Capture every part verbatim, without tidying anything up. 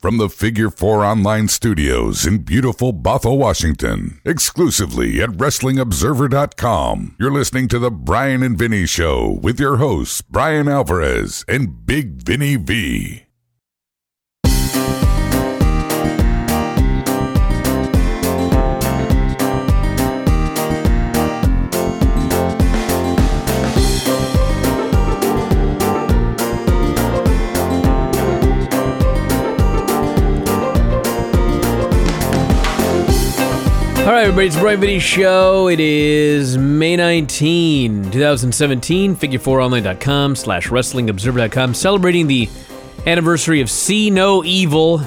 From the Figure Four Online Studios in beautiful Bothell, Washington, exclusively at Wrestling Observer dot com, you're listening to The Bryan and Vinny Show with your hosts, Bryan Alvarez and Big Vinny V. All right, everybody, it's the Bryan and Vinny Show. It is May nineteenth, twenty seventeen, figure four online dot com slash wrestling observer dot com, celebrating the anniversary of See No Evil.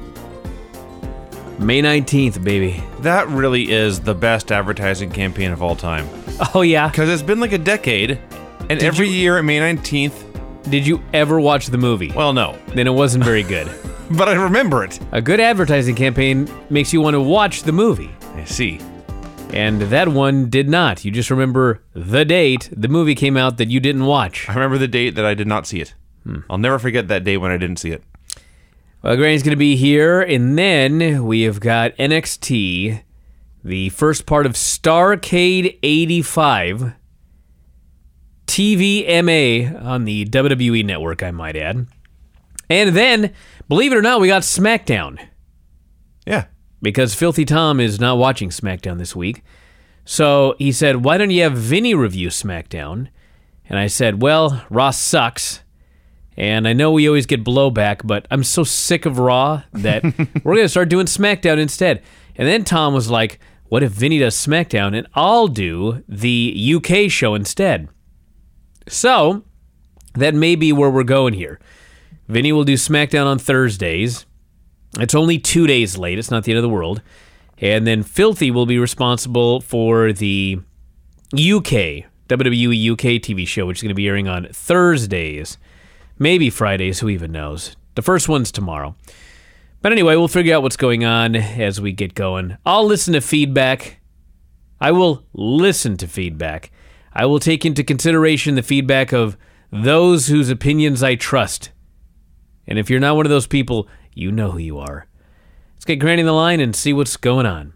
May nineteenth, baby. That really is the best advertising campaign of all time. Oh, yeah? Because it's been like a decade, and Did every you- year at May nineteenth... Did you ever watch the movie? Well, no. Then it wasn't very good. But I remember it. A good advertising campaign makes you want to watch the movie. I see. And that one did not. You just remember the date the movie came out that you didn't watch. I remember the date that I did not see it. Hmm. I'll never forget that day when I didn't see it. Well, Granny's going to be here, and then we have got N X T, the first part of Starrcade eighty-five, T V M A on the W W E Network, I might add. And then, believe it or not, we got SmackDown. Yeah. Because Filthy Tom is not watching SmackDown this week. So he said, why don't you have Vinny review SmackDown? And I said, well, Raw sucks. And I know we always get blowback, but I'm so sick of Raw that we're going to start doing SmackDown instead. And then Tom was like, what if Vinny does SmackDown and I'll do the U K show instead? So that may be where we're going here. Vinny will do SmackDown on Thursdays. It's only two days late. It's not the end of the world. And then Filthy will be responsible for the U K, W W E U K T V show, which is going to be airing on Thursdays. Maybe Fridays, who even knows. The first one's tomorrow. But anyway, we'll figure out what's going on as we get going. I'll listen to feedback. I will listen to feedback. I will take into consideration the feedback of those whose opinions I trust. And if you're not one of those people, you know who you are. Let's get Granny in the line and see what's going on.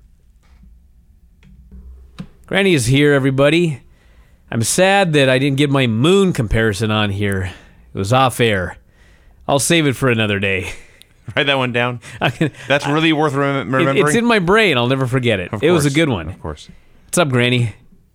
Granny is here, everybody. I'm sad that I didn't get my moon comparison on here. It was off air. I'll save it for another day. Write that one down. Can, That's really I, worth rem- remembering. It, it's in my brain. I'll never forget it. Of it course, was a good one. Of course. What's up, Granny?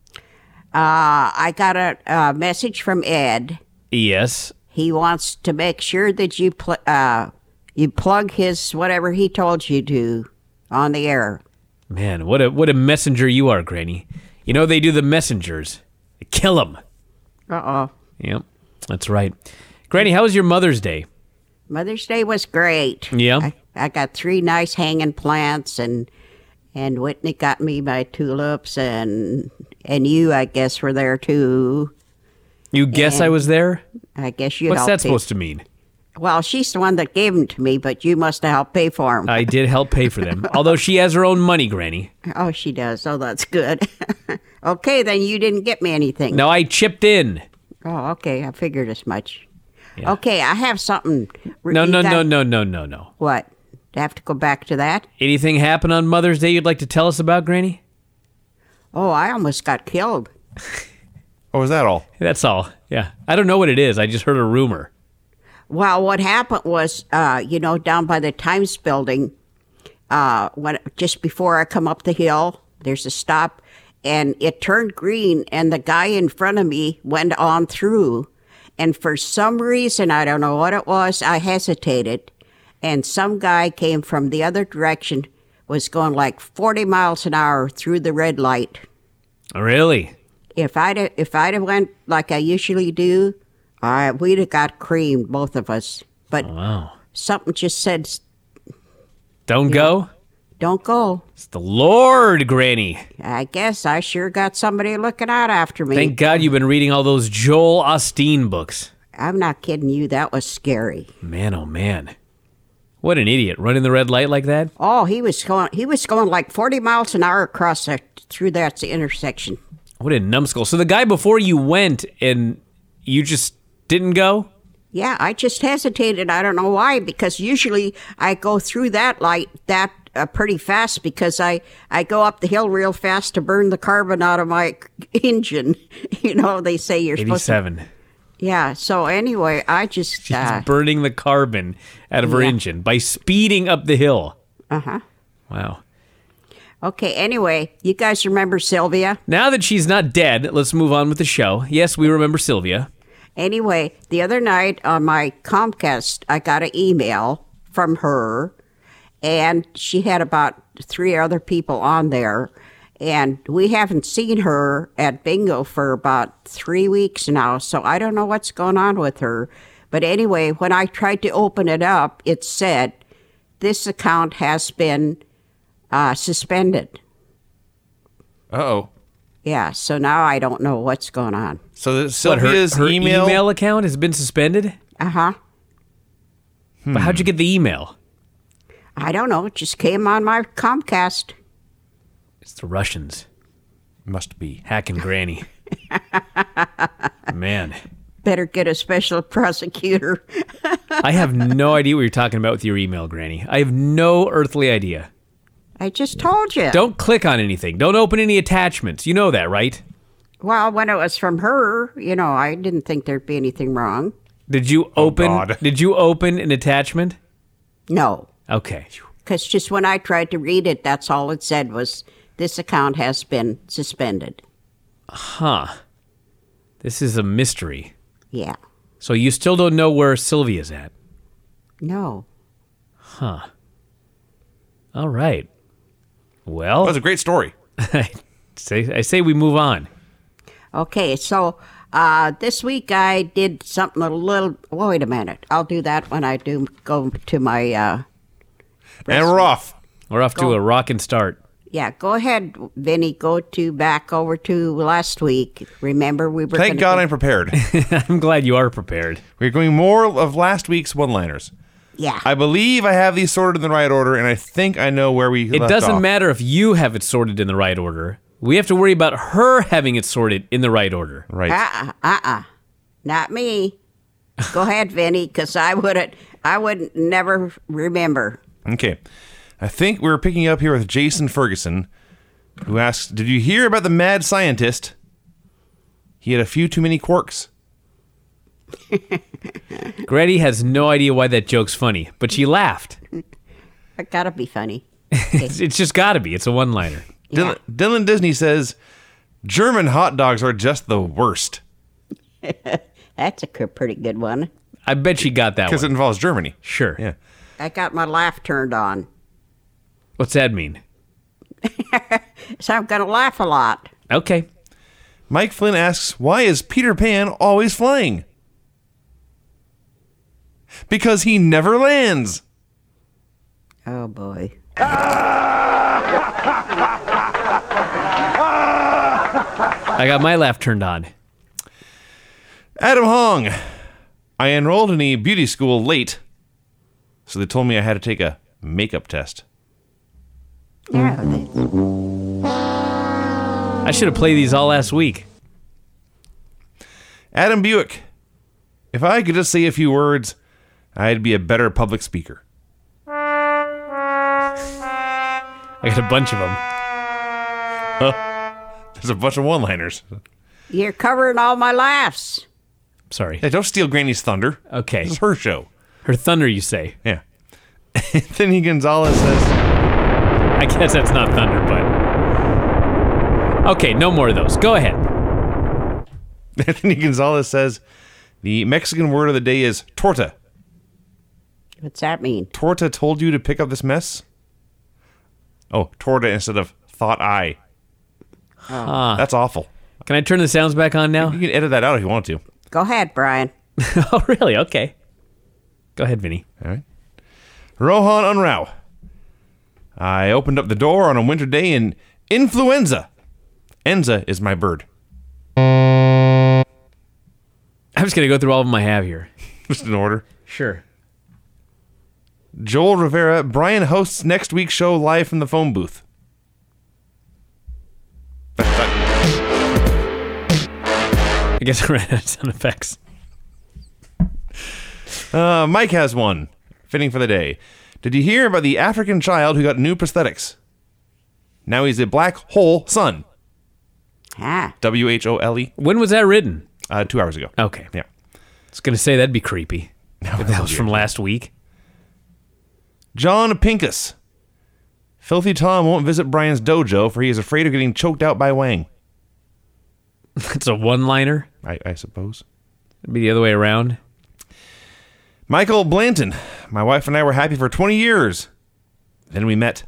Uh, I got a, a message from Ed. Yes. He wants to make sure that you pl- uh, you plug his whatever he told you to on the air. Man, what a what a messenger you are, Granny. You know they do the messengers. They kill them. Uh-oh. Yep, that's right. Granny, how was your Mother's Day? Mother's Day was great. Yeah? I, I got three nice hanging plants, and and Whitney got me my tulips, and and you, I guess, were there too. You guess and I was there? I guess you What's helped that pay. supposed to mean? Well, she's the one that gave them to me, but you must have helped pay for them. I did help pay for them, although she has her own money, Granny. Oh, she does. Oh, that's good. Okay, then you didn't get me anything. No, I chipped in. Oh, okay. I figured as much. Yeah. Okay, I have something. No, You no, got- no, no, no, no, no. What? Do I have to go back to that? Anything happen on Mother's Day you'd like to tell us about, Granny? Oh, I almost got killed. Oh, was that all? That's all. Yeah. I don't know what it is. I just heard a rumor. Well, what happened was, uh, you know, down by the Times building, uh, when just before I come up the hill, there's a stop, and it turned green, and the guy in front of me went on through, and for some reason, I don't know what it was, I hesitated, and some guy came from the other direction, was going like forty miles an hour through the red light. Really? If I'd if I'd have went like I usually do, uh, we'd have got creamed, both of us. But Wow. something just said, Don't go? don't go. It's the Lord, Granny. I guess I sure got somebody looking out after me. Thank God you've been reading all those Joel Osteen books. I'm not kidding you. That was scary. Man, oh man. What an idiot, running the red light like that? Oh, he was going. He was going like forty miles an hour across that through that intersection. What a numbskull. So the guy before you went and you just didn't go? Yeah, I just hesitated. I don't know why, because usually I go through that light that uh, pretty fast because I, I go up the hill real fast to burn the carbon out of my engine. You know, they say you're supposed to. eighty-seven. Yeah, so anyway, I just... She's uh, burning the carbon out of her Yeah. engine by speeding up the hill. Uh-huh. Wow. Okay, anyway, you guys remember Sylvia? Now that she's not dead, let's move on with the show. Yes, we remember Sylvia. Anyway, the other night on my Comcast, I got an email from her, and she had about three other people on there, and we haven't seen her at bingo for about three weeks now, so I don't know what's going on with her. But anyway, when I tried to open it up, it said, this account has been uh, suspended. Uh-oh. Yeah, so now I don't know what's going on. So the, What, her, Sylvia's her email... email account has been suspended? Uh-huh. But how'd you get the email? I don't know. It just came on my Comcast. It's the Russians Must be. hacking Granny. Man, Better get a special prosecutor. I have no idea what you're talking about with your email, Granny. I have no earthly idea. I just told you. Don't click on anything. Don't open any attachments. You know that, right? Well, when it was from her, you know, I didn't think there'd be anything wrong. Did you open God. Did you open an attachment? No. Okay. Because just when I tried to read it, that's all it said was, this account has been suspended. Huh. This is a mystery. Yeah. So you still don't know where Sylvia's at? No. Huh. All right. Well, That was a great story. I say I say we move on. Okay, so uh, this week I did something a little... Wait a minute. I'll do that when I do go to my... Uh, And we're off. We're off to Go. a rockin' start. yeah, go ahead, Vinny. Go to back over to last week. Remember, we were... Thank gonna God do- I'm prepared. I'm glad you are prepared. We're going more of last week's one-liners. Yeah. I believe I have these sorted in the right order, and I think I know where we It left doesn't off. matter if you have it sorted in the right order. We have to worry about her having it sorted in the right order. Right. Uh-uh, uh-uh. Not me. Go ahead, Vinny, because I wouldn't, I would never remember. Okay. I think we're picking up here with Jason Ferguson, who asks, did you hear about the mad scientist? He had a few too many quarks. Gretty has no idea why that joke's funny, but she laughed. It gotta be funny. It's, it's just gotta be. It's a one-liner. Dylan, Dylan Disney says, German hot dogs are just the worst. That's a c- pretty good one. I bet she got that Because it one. involves Germany. Sure. Yeah. I got my laugh turned on. What's that mean? So I'm gonna laugh a lot. Okay. Mike Flynn asks, why is Peter Pan always flying? Because he never lands. Oh boy. I got my laugh turned on. Adam Hong. I enrolled in a beauty school late, so they told me I had to take a makeup test. Yeah, they- I should have played these all last week. Adam Buick. If I could just say a few words, I'd be a better public speaker. I got a bunch of them. There's a bunch of one-liners. You're covering all my laughs. Sorry. Hey, don't steal Granny's thunder. Okay. This is her show. Her thunder, you say. Yeah. Anthony Gonzalez says, I guess that's not thunder, but... Okay, no more of those. Go ahead. Anthony Gonzalez says, the Mexican word of the day is torta. What's that mean? Torta told you to pick up this mess? Oh, torta instead of thought I. Ah. That's awful. Can I turn the sounds back on now? You can edit that out if you want to. Go ahead, Brian. Oh, really? Okay. Go ahead, Vinny. All right. Rohan Unrao. I opened up the door on a winter day in influenza. Enza is my bird. I'm just going to go through all of them I have here. Just in order. Sure. Joel Rivera. Brian hosts next week's show live from the phone booth. I guess I ran out of sound effects. Uh, Mike has one. Fitting for the day. Did you hear about the African child who got new prosthetics? Now he's a black hole son. Ah. W H O L E. When was that written? Uh, two hours ago. Okay. Yeah. I was going to say that'd be creepy. No, if that was from last week. John Pincus. Filthy Tom won't visit Brian's dojo for he is afraid of getting choked out by Wang. It's a one-liner. I, I suppose. It'd be the other way around. Michael Blanton. My wife and I were happy for twenty years. Then we met.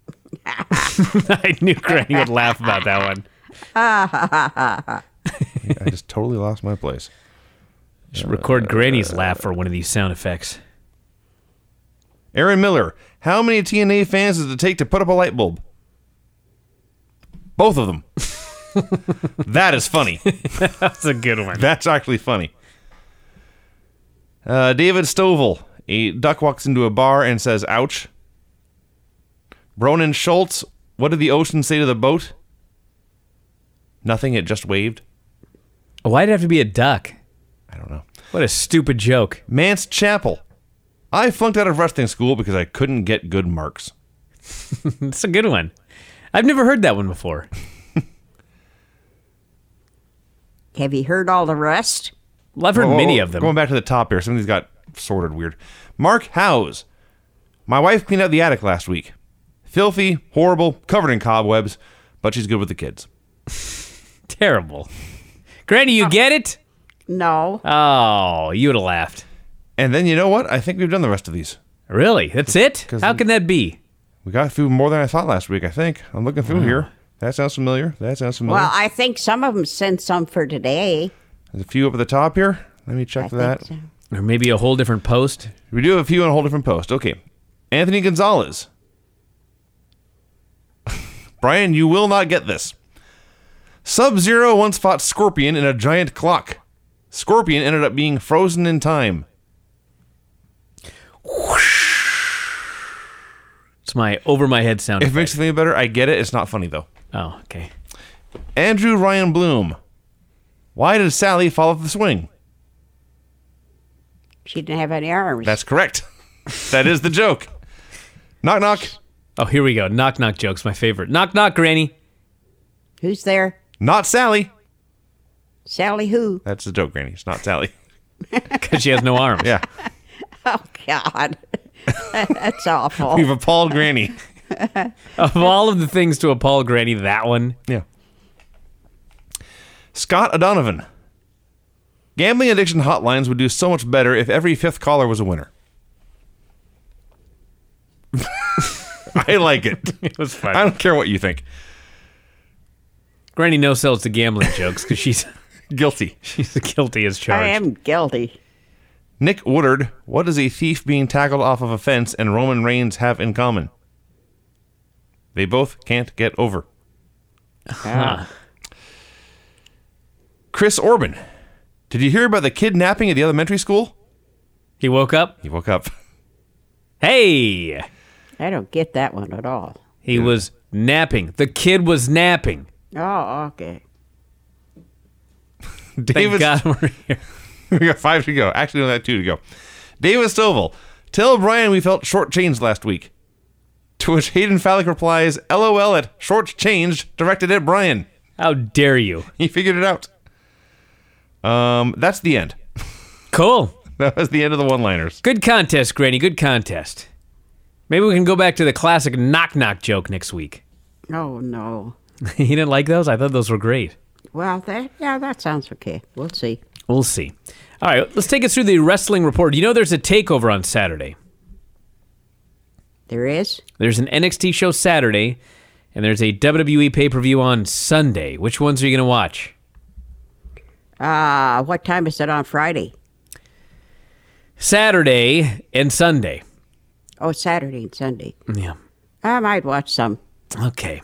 I knew Granny would laugh about that one. I just totally lost my place. Should record Granny's laugh for one of these sound effects. Aaron Miller. How many T N A fans does it take to put up a light bulb? Both of them. That is funny. That's a good one. That's actually funny. Uh, David Stovall. A duck walks into a bar and says, ouch. Bronan Schultz. What did the ocean say to the boat? Nothing, it just waved. Why'd it have to be a duck? I don't know. What a stupid joke. Mance Chappell. I flunked out of wrestling school because I couldn't get good marks. That's a good one. I've never heard that one before. Have you heard all the rest? Well, I've heard Whoa, whoa, many whoa. of them. Going back to the top here, some of these got sorted weird. Mark Howes. My wife cleaned out the attic last week. Filthy, horrible, covered in cobwebs, but she's good with the kids. Terrible. Granny, you get it? No. Oh, you would have laughed. And then you know what? I think we've done the rest of these. Really? That's it? How can that be? We got through more than I thought last week, I think. I'm looking through here. That sounds familiar. That sounds familiar. Well, I think some of them sent some for today. There's a few up at the top here. Let me check I that. think so. Or maybe a whole different post? We do have a few on a whole different post. Okay. Anthony Gonzalez. Brian, you will not get this. Sub-Zero once fought Scorpion in a giant clock. Scorpion ended up being frozen in time. It's my over my head sound If it effect. makes you feel better, I get it. It's not funny, though. Oh, okay. Andrew Ryan Bloom. Why did Sally fall off the swing? She didn't have any arms. That's correct. That is the joke. Knock, knock. Oh, here we go. Knock knock jokes, my favorite. Knock knock, Granny. Who's there? Not Sally. Sally who? That's the joke, Granny. It's not Sally. Because she has no arms. Yeah. Oh, God. That's awful. We've appalled Granny. Of all of the things to appall Granny, that one. Yeah. Scott O'Donovan. Gambling addiction hotlines would do so much better if every fifth caller was a winner. I like it. It was fun. I don't care what you think. Granny no sells to gambling jokes because she's Guilty. she's guilty as charged. I am guilty. Nick Woodard. What does a thief being tackled off of a fence and Roman Reigns have in common? They both can't get over. Huh. Chris Orban. Did you hear about the kidnapping at the elementary school? He woke up. He woke up. Hey! I don't get that one at all. He was napping. The kid was napping. Oh, okay. Thank David, God we're here. we got five to go. Actually, no, that two to go. David Stovall. Tell Brian we felt shortchanged last week. To which Hayden Fallick replies, LOL at shortchanged, directed at Brian. How dare you? He figured it out. Um, that's the end. Cool. That was the end of the one-liners. Good contest, Granny. Good contest. Maybe we can go back to the classic knock-knock joke next week. Oh, no. You didn't like those? I thought those were great. Well, that, yeah, that sounds okay. We'll see. We'll see. All right, let's take us through the wrestling report. You know there's a takeover on Saturday. There is? There's an N X T show Saturday, and there's a W W E pay-per-view on Sunday. Which ones are you going to watch? Uh, what time is it on Friday? Saturday and Sunday. Oh, Saturday and Sunday. Yeah. I might watch some. Okay.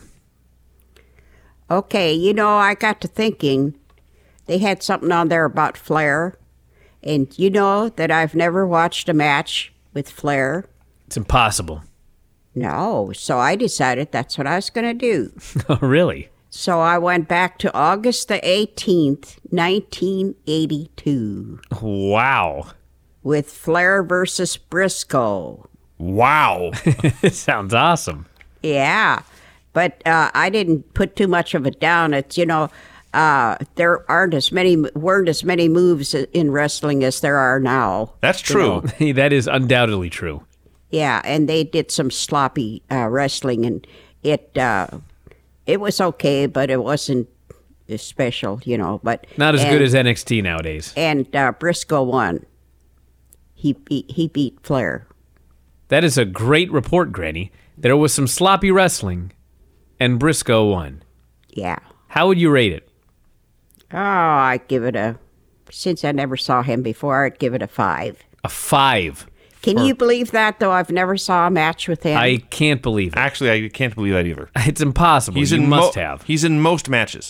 Okay, you know, I got to thinking, they had something on there about Flair, and you know that I've never watched a match with Flair. It's impossible. No, so I decided that's what I was going to do. Oh, really? So I went back to August the eighteenth, nineteen eighty-two. Wow. with Flair versus Briscoe. Wow. It sounds awesome. Yeah, but uh, I didn't put too much of it down. It's, you know, uh, there aren't as many, weren't as many moves in wrestling as there are now. That's true. That is undoubtedly true. Yeah, and they did some sloppy uh, wrestling, and it uh, it was okay, but it wasn't special, you know. But Not as and, good as N X T nowadays. And uh, Briscoe won. He beat, he beat Flair. That is a great report, Granny. There was some sloppy wrestling, and Briscoe won. Yeah. How would you rate it? Oh, I'd give it a. Since I never saw him before, I'd give it a five. A five. Can you believe that, though? I've never saw a match with him. I can't believe it. Actually, I can't believe that either. It's impossible. He's you in must mo- have. He's in most matches.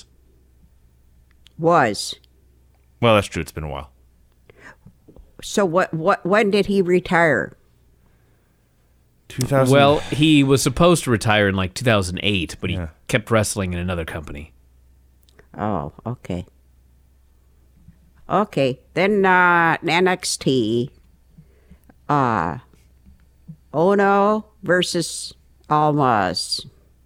Was. Well, that's true. It's been a while. So what? What? When did he retire? two thousand. Well, he was supposed to retire in like two thousand eight, but he Yeah. kept wrestling in another company. Oh, okay. Okay, then uh, N X T. Uh, Ono versus Almas.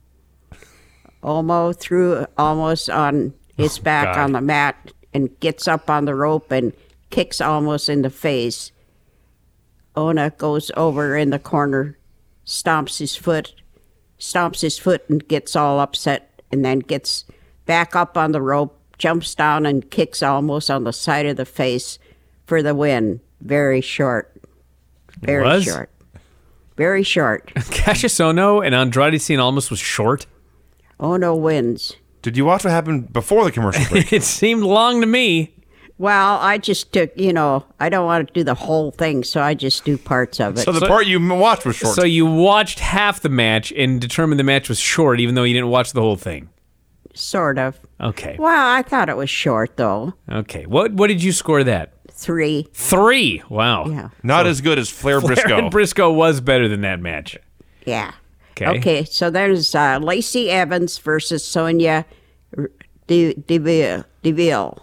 Omo threw Almost on his back God. on the mat and gets up on the rope and kicks Almost in the face. Ona goes over in the corner, stomps his foot, stomps his foot and gets all upset, and then gets back up on the rope, jumps down and kicks Almost on the side of the face for the win. Very short. Very Was? short. Very short. Cassius Ono and Andrade Cien Almas was short. Ono wins. Did you watch what happened before the commercial break? It seemed long to me. Well, I just took, you know, I don't want to do the whole thing, so I just do parts of it. So the part you watched was short. So you watched half the match and determined the match was short, even though you didn't watch the whole thing. Sort of. Okay. Well, I thought it was short, though. Okay. What what did you score that? Three. Three. Wow. Yeah. Not as good as Flair Briscoe. Flair and Briscoe was better than that match. Yeah. Okay. Okay, so there's uh, Lacey Evans versus Sonia De- DeVille. DeVille.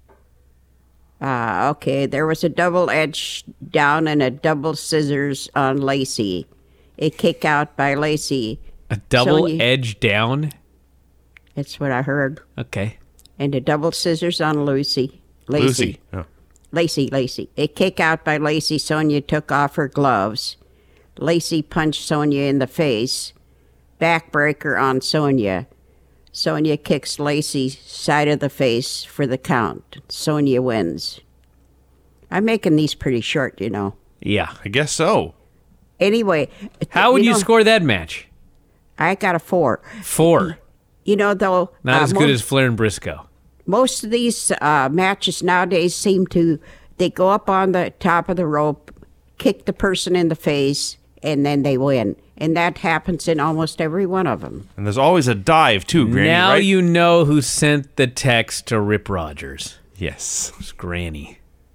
Uh, okay, there was a double edge down and a double scissors on Lacey. A kick out by Lacey. A double Sonya- edge down. That's what I heard. Okay. And a double scissors on Lucy. Lacey. Lucy. Oh. Lacey, Lacey. A kick out by Lacey. Sonia took off her gloves. Lacey punched Sonia in the face. Backbreaker on Sonia. Sonia kicks Lacey's side of the face for the count. Sonia wins. I'm making these pretty short, you know. Yeah. I guess so. Anyway. How would you, know, score that match? I got a four. Four. You know, though. Not uh, as good most- as Flair and Briscoe. Most of these uh, matches nowadays seem to, they go up on the top of the rope, kick the person in the face, and then they win. And that happens in almost every one of them. And there's always a dive, too, Granny, now right? you know who sent the text to Rip Rogers. Yes. It's Granny.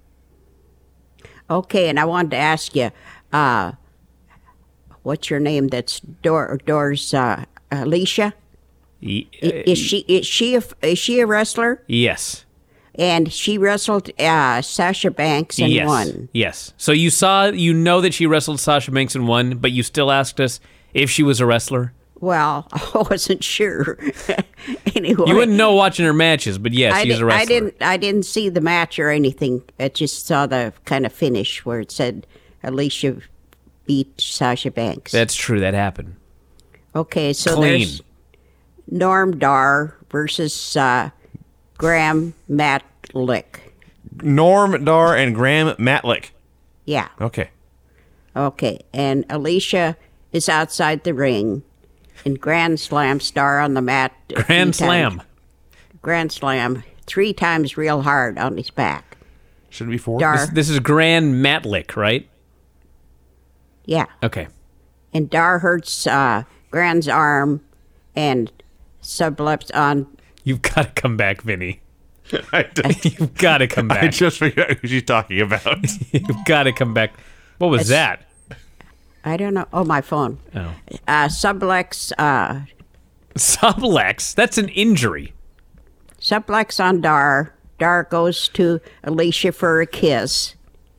Okay, and I wanted to ask you, uh, what's your name? That's Dor, Doors, uh, Alicia? E- I- Is she is she a, is she a wrestler? yes. And she wrestled uh, Sasha Banks and yes. won. Yes. So you saw, you know that she wrestled Sasha Banks and won, but you still asked us if she was a wrestler? Well, I wasn't sure. Anyway, You wouldn't know watching her matches, but yes, I, she's di- a wrestler. I didn't. I didn't see the match or anything. I just saw the kind of finish where it said Alicia beat Sasha Banks. That's true. That happened. okay. So Clean. there's Norm Dar versus uh, Graham Matlick. Norm Dar and Graham Matlick. Yeah. Okay. Okay. And Alicia is outside the ring, and Grand Slam Star on the mat. a Grand few times. Slam. Grand Slam three times real hard on his back. Shouldn't it be four? Dar. This, this is Grand Matlick, right? Yeah. Okay. And Dar hurts uh, Grand's arm and subleps on. You've got to come back, Vinny. I, d- You've got to come I back. just figured out who she's talking about. You've got to come back. What was It's- that? I don't know. Oh, my phone. Oh. Uh, sublex. Uh, Sublex. That's an injury. sublex on Dar. Dar goes to Alicia for a kiss.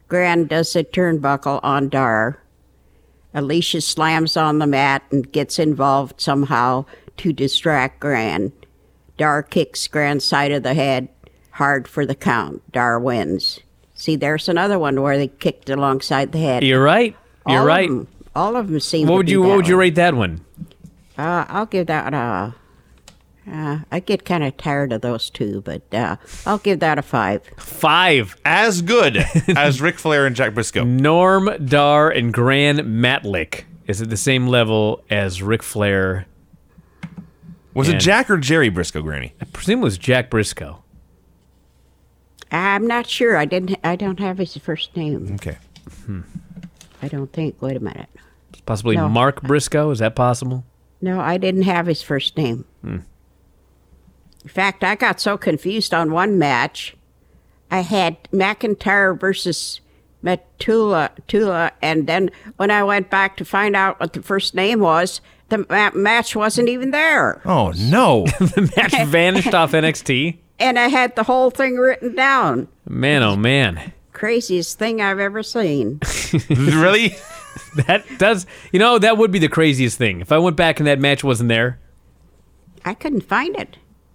Gran does a turnbuckle on Dar. Alicia slams on the mat and gets involved somehow to distract Gran. Dar kicks Gran's side of the head hard for the count. Dar wins. See, there's another one where they kicked alongside the head. You're right. You're all right. Of them, all of them seem What to would be you that What would you way. rate that one? Uh, I'll give that a... Uh, I get kind of tired of those two, but uh, I'll give that a five. Five. As good as Ric Flair and Jack Briscoe. Norm Dar and Gran Matlick is at the same level as Ric Flair. Was And- it Jack or Jerry Briscoe, Granny? I presume it was Jack Briscoe. I'm not sure. I didn't. I don't have his first name. Okay. I don't think. Wait a minute. Possibly No. Mark Briscoe. Is that possible? No, I didn't have his first name. In fact, I got so confused on one match. I had McIntyre versus Matula, Tula, and then when I went back to find out what the first name was, the ma- match wasn't even there. Oh, no. The match vanished off N X T. And I had the whole thing written down. Man, oh man. Craziest thing I've ever seen. Really? That does, you know, that would be the craziest thing. If I went back and that match wasn't there. I couldn't find it.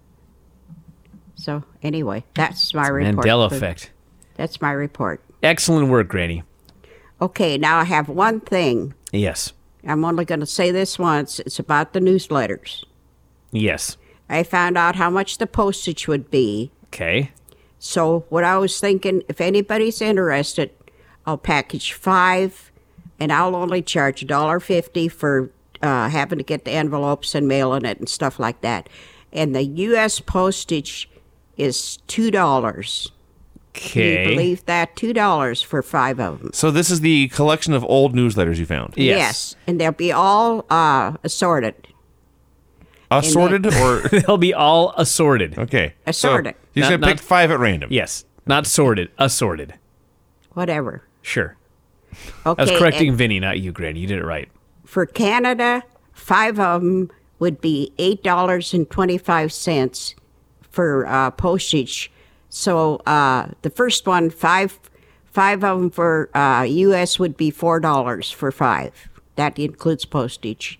So anyway, that's my report. Mandela for- effect. That's my report. Excellent work, Granny. Okay, now I have one thing. Yes. I'm only going to say this once. It's about the newsletters. Yes. I found out how much the postage would be. Okay. So what I was thinking, if anybody's interested, I'll package five, and I'll only charge one dollar fifty for uh, having to get the envelopes and mailing it and stuff like that. And the U S postage is two dollars. Can you Okay. believe that? two dollars for five of them. So this is the collection of old newsletters you found. Yes. And they'll be all uh, assorted. Assorted or... They'll be all assorted. Okay. Assorted. So you're Not- going to pick not- five at random. Yes. Not sorted. Assorted. Whatever. Sure. Okay. I was correcting and Vinny, not you, Granny. You did it right. for Canada, five of them would be eight dollars and twenty-five cents for uh, postage. So uh, the first one, five, five of them for uh, U S would be four dollars for five. That includes postage.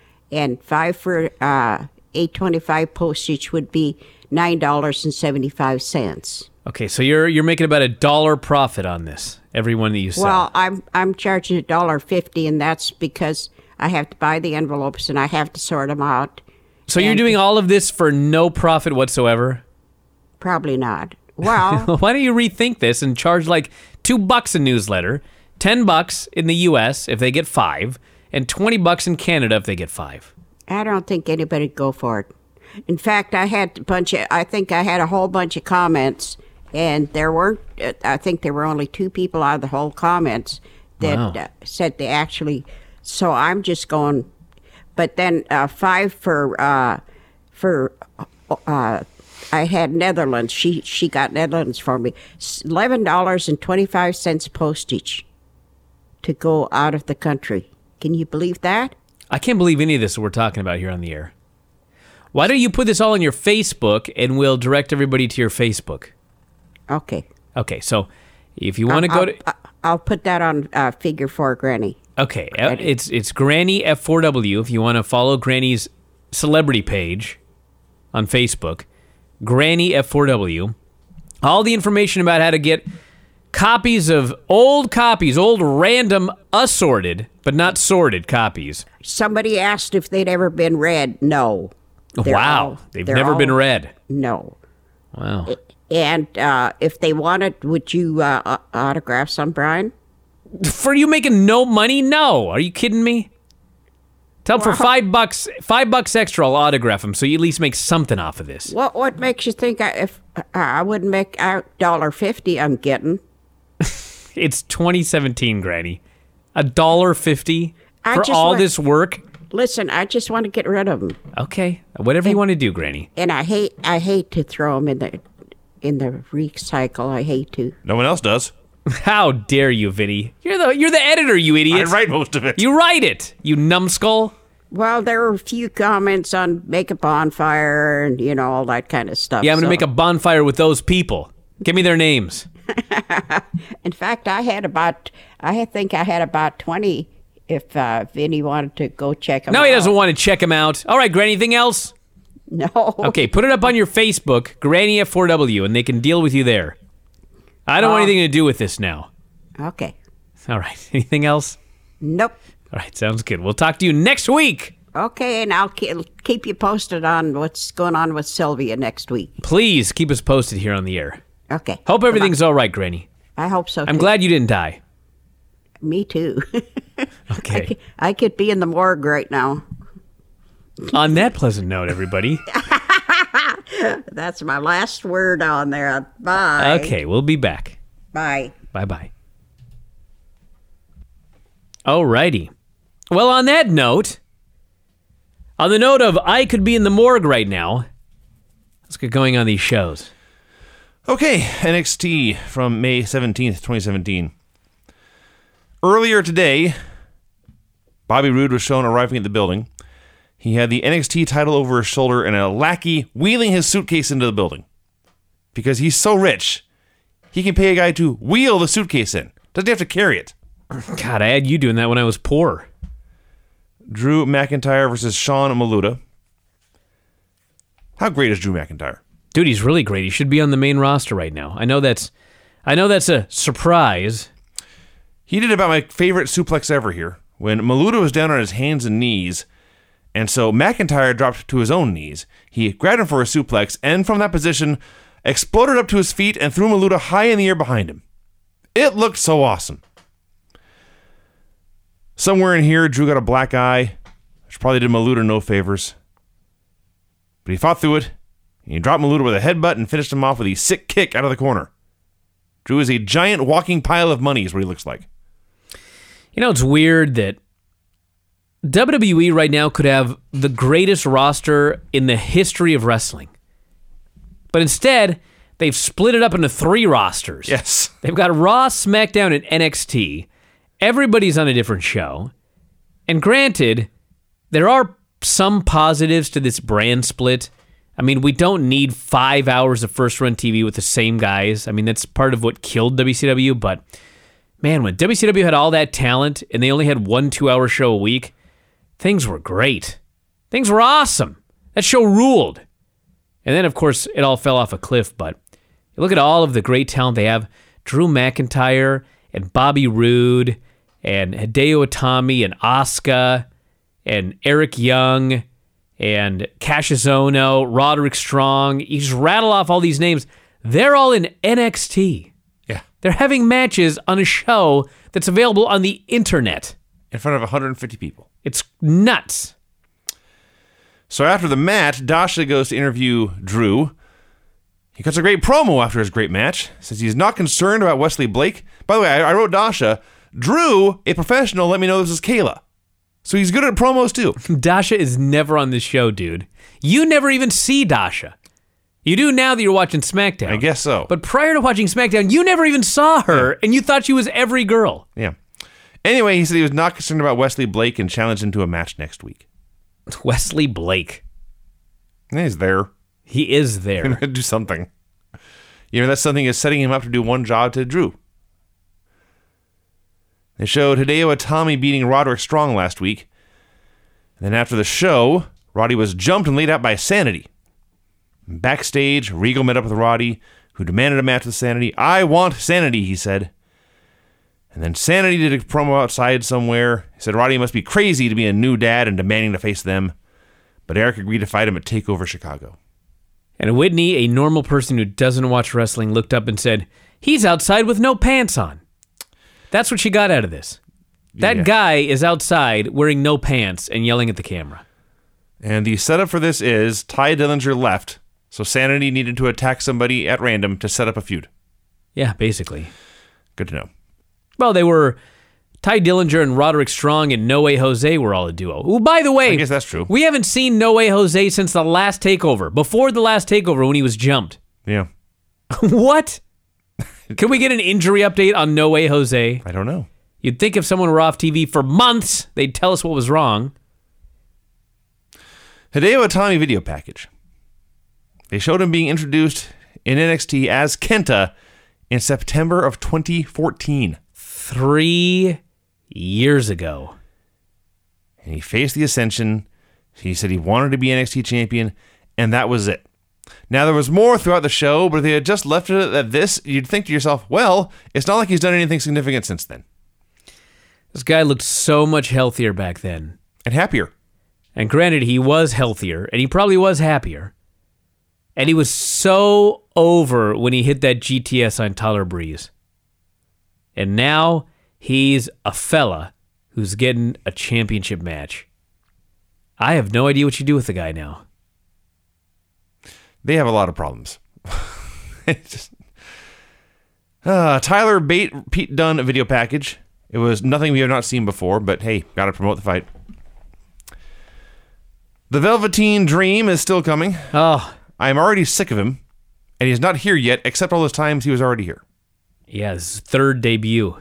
And five for uh, eight twenty-five postage would be nine dollars and seventy-five cents. Okay, so you're you're making about a dollar profit on this. Every one that you sell. Well, I'm I'm charging a dollar fifty, and that's because I have to buy the envelopes and I have to sort them out. so you're and- doing all of this for no profit whatsoever? Probably not. Well, Why don't you rethink this and charge like two bucks a newsletter, ten bucks in the U S if they get five, and twenty bucks in Canada if they get five? I don't think anybody'd go for it. In fact, I had a bunch of, I think I had a whole bunch of comments, and there weren't, uh, I think there were only two people out of the whole comments that Wow. uh, said they actually, so I'm just going, but then uh, five for, uh, for, uh, I had Netherlands. She she got Netherlands for me. eleven dollars and twenty-five cents postage to go out of the country. Can you believe that? I can't believe any of this we're talking about here on the air. Why don't you put this all on your Facebook and we'll direct everybody to your Facebook? Okay. Okay, so if you want to go I'll, to I'll- I'll put that on uh, figure four, Granny. okay, uh, it's it's Granny F four W if you want to follow Granny's celebrity page on Facebook. Granny F four W. All the information about how to get copies of old copies, old random assorted, but not sorted copies. Somebody asked if they'd ever been read. No. They're wow, all- they've they're never been all- read. No. Wow. And uh, if they wanted, would you uh, au- autograph some, Brian? For you making no money? No. Are you kidding me? Tell them for five bucks, five bucks extra, I'll autograph them, so you at least make something off of this. What What makes you think I, if uh, I wouldn't make a dollar fifty? I'm getting. It's twenty seventeen, Granny. A dollar fifty I for just all want- this work. Listen, I just want to get rid of them, Okay, whatever you want to do, Granny. and I hate I hate to throw them in the in the recycle. I hate to. No one else does. How dare you, Vinny? You're the you're the editor, you I idiot. write most of it. You write it, you numbskull. Well, there were a few comments on make a bonfire and you know all that kind of stuff. Yeah, I'm gonna so- make a bonfire with those people. Give me their names. In fact, I had about, I think I had about twenty if uh, Vinny wanted to go check them out. No, he doesn't want to check him out. All right, Granny, anything else? No. Okay, put it up on your Facebook, Granny F four W, and they can deal with you there. I don't Uh, want anything to do with this now. Okay. All right, anything else? Nope. All right, sounds good. We'll talk to you next week. Okay, and I'll ke- keep you posted on what's going on with Sylvia next week. Please keep us posted here on the air. Okay. Hope everything's all right, Granny. I hope so, I'm too. glad you didn't die. Me too. Okay. I, could, I could be in the morgue right now. On that pleasant note, everybody. That's my last word on there. Bye. Okay, we'll be back. Bye. Bye-bye. Alrighty. Well, on that note, on the note of I could be in the morgue right now, let's get going on these shows. Okay, N X T from May seventeenth, twenty seventeen. Earlier today, Bobby Roode was shown arriving at the building. He had the N X T title over his shoulder and a lackey wheeling his suitcase into the building. Because he's so rich, he can pay a guy to wheel the suitcase in. Doesn't have to carry it. God, I had you doing that when I was poor. Drew McIntyre versus Sean Maluta. How great is Drew McIntyre? Dude, he's really great. He should be on the main roster right now. I know that's I know that's a surprise. He did about my favorite suplex ever here, when Maluta was down on his hands and knees, and so McIntyre dropped to his own knees. He grabbed him for a suplex, and from that position, exploded up to his feet and threw Maluta high in the air behind him. It looked so awesome. Somewhere in here, Drew got a black eye, which probably did Maluta no favors. But he fought through it, and he dropped Maluta with a headbutt and finished him off with a sick kick out of the corner. Drew is a giant walking pile of money is what he looks like. You know, it's weird that W W E right now could have the greatest roster in the history of wrestling. But instead, they've split it up into three rosters. Yes. They've got Raw, SmackDown, and N X T. Everybody's on a different show. And granted, there are some positives to this brand split. I mean, we don't need five hours of first-run T V with the same guys. I mean, that's part of what killed W C W, but man, when W C W had all that talent and they only had one two-hour show a week, things were great. Things were awesome. That show ruled. And then, of course, it all fell off a cliff, but you look at all of the great talent they have. Drew McIntyre and Bobby Roode and Hideo Itami and Asuka and Eric Young and Cassius Ohno, Roderick Strong. You just rattle off all these names. They're all in N X T. Yeah. They're having matches on a show that's available on the internet. In front of one hundred fifty people. It's nuts. So after the match, Dasha goes to interview Drew. He cuts a great promo after his great match. Says he's not concerned about Wesley Blake. By the way, I, I wrote Dasha. Drew, a professional, let me know this is Kayla. So he's good at promos too. Dasha is never on this show, dude. You never even see Dasha. You do now that you're watching SmackDown. I guess so. But prior to watching SmackDown, you never even saw her, and you thought she was every girl. Yeah. Anyway, he said he was not concerned about Wesley Blake and challenged him to a match next week. Wesley Blake. And he's there. He is there. Do something. You know, that's something is setting him up to do one job to Drew. They showed Hideo Itami beating Roderick Strong last week. And then after the show, Roddy was jumped and laid out by Sanity. Backstage, Regal met up with Roddy, who demanded a match with Sanity. I want Sanity, he said. And then Sanity did a promo outside somewhere. He said Roddy must be crazy to be a new dad and demanding to face them. But Eric agreed to fight him at TakeOver Chicago. And Whitney, a normal person who doesn't watch wrestling, looked up and said, he's outside with no pants on. That's what she got out of this. That Yeah. guy is outside wearing no pants and yelling at the camera. And the setup for this is Ty Dillinger left, so Sanity needed to attack somebody at random to set up a feud. Yeah, basically. Good to know. Well, they were... Ty Dillinger and Roderick Strong and No Way Jose were all a duo. Oh, by the way... I guess that's true. We haven't seen No Way Jose since the last TakeOver. Before the last TakeOver when he was jumped. Yeah. What? Can we get an injury update on No Way Jose? I don't know. You'd think if someone were off T V for months, they'd tell us what was wrong. Hideo Itami video package. They showed him being introduced in N X T as Kenta in September of twenty fourteen. Three years ago. And he faced the Ascension. He said he wanted to be N X T champion, and that was it. Now, there was more throughout the show, but if they had just left it at this, you'd think to yourself, well, it's not like he's done anything significant since then. This guy looked so much healthier back then. And happier. And granted, he was healthier, and he probably was happier. And he was so over when he hit that G T S on Tyler Breeze. And now he's a fella who's getting a championship match. I have no idea what you do with the guy now. They have a lot of problems. It's just, uh, Tyler bait Pete Dunne video package. It was nothing we have not seen before, but hey, gotta promote the fight. The Velveteen Dream is still coming. Oh, I am already sick of him, and he's not here yet, except all those times he was already here. yeah, his third debut.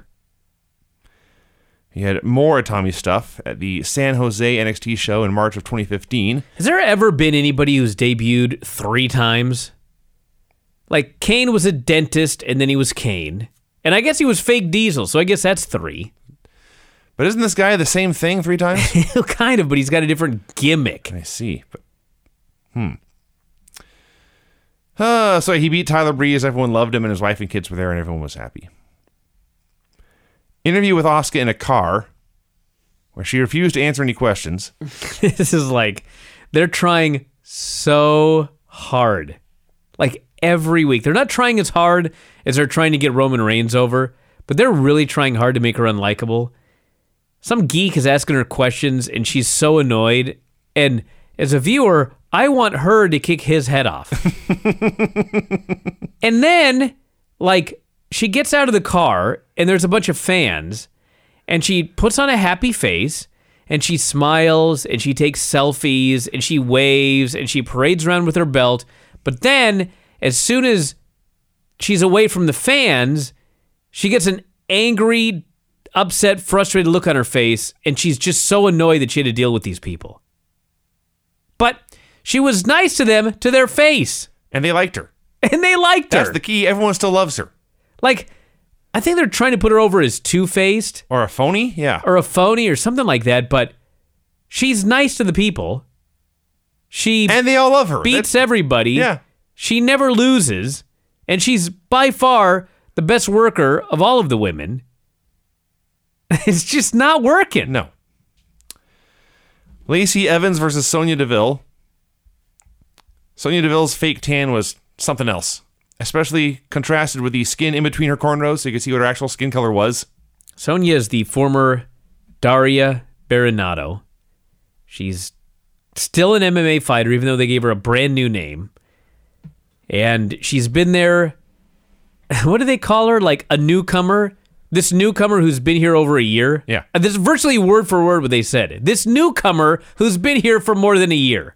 He had more Itami stuff at the San Jose N X T show in March of twenty fifteen. Has there ever been anybody who's debuted three times? Like, Kane was a dentist, and then he was Kane. And I guess he was fake Diesel, so I guess that's three. But isn't this guy the same thing three times? Kind of, but he's got a different gimmick. I see. But, hmm. Uh, so he beat Tyler Breeze. Everyone loved him, and his wife and kids were there, and everyone was happy. Interview with Asuka in a car, where she refused to answer any questions. This is like, they're trying so hard. Like, every week. They're not trying as hard as they're trying to get Roman Reigns over, but they're really trying hard to make her unlikable. Some geek is asking her questions, and she's so annoyed. And as a viewer, I want her to kick his head off. And then, like, she gets out of the car, and there's a bunch of fans, and she puts on a happy face, and she smiles, and she takes selfies, and she waves, and she parades around with her belt. But then, as soon as she's away from the fans, she gets an angry, upset, frustrated look on her face, and she's just so annoyed that she had to deal with these people. But she was nice to them to their face. And they liked her. And they liked her. That's the key. Everyone still loves her. Like, I think they're trying to put her over as two-faced. Or a phony? Yeah. Or a phony or something like that, but she's nice to the people. She and they all love her. beats That's, everybody. Yeah. She never loses. And she's by far the best worker of all of the women. It's just not working. No. Lacey Evans versus Sonya Deville. Sonya Deville's fake tan was something else, especially contrasted with the skin in between her cornrows so you could see what her actual skin color was. Sonya is the former Daria Berenato. She's still an M M A fighter, even though they gave her a brand new name. And she's been there, what do they call her? Like a newcomer? This newcomer who's been here over a year? Yeah. And this is virtually word for word what they said. This newcomer who's been here for more than a year.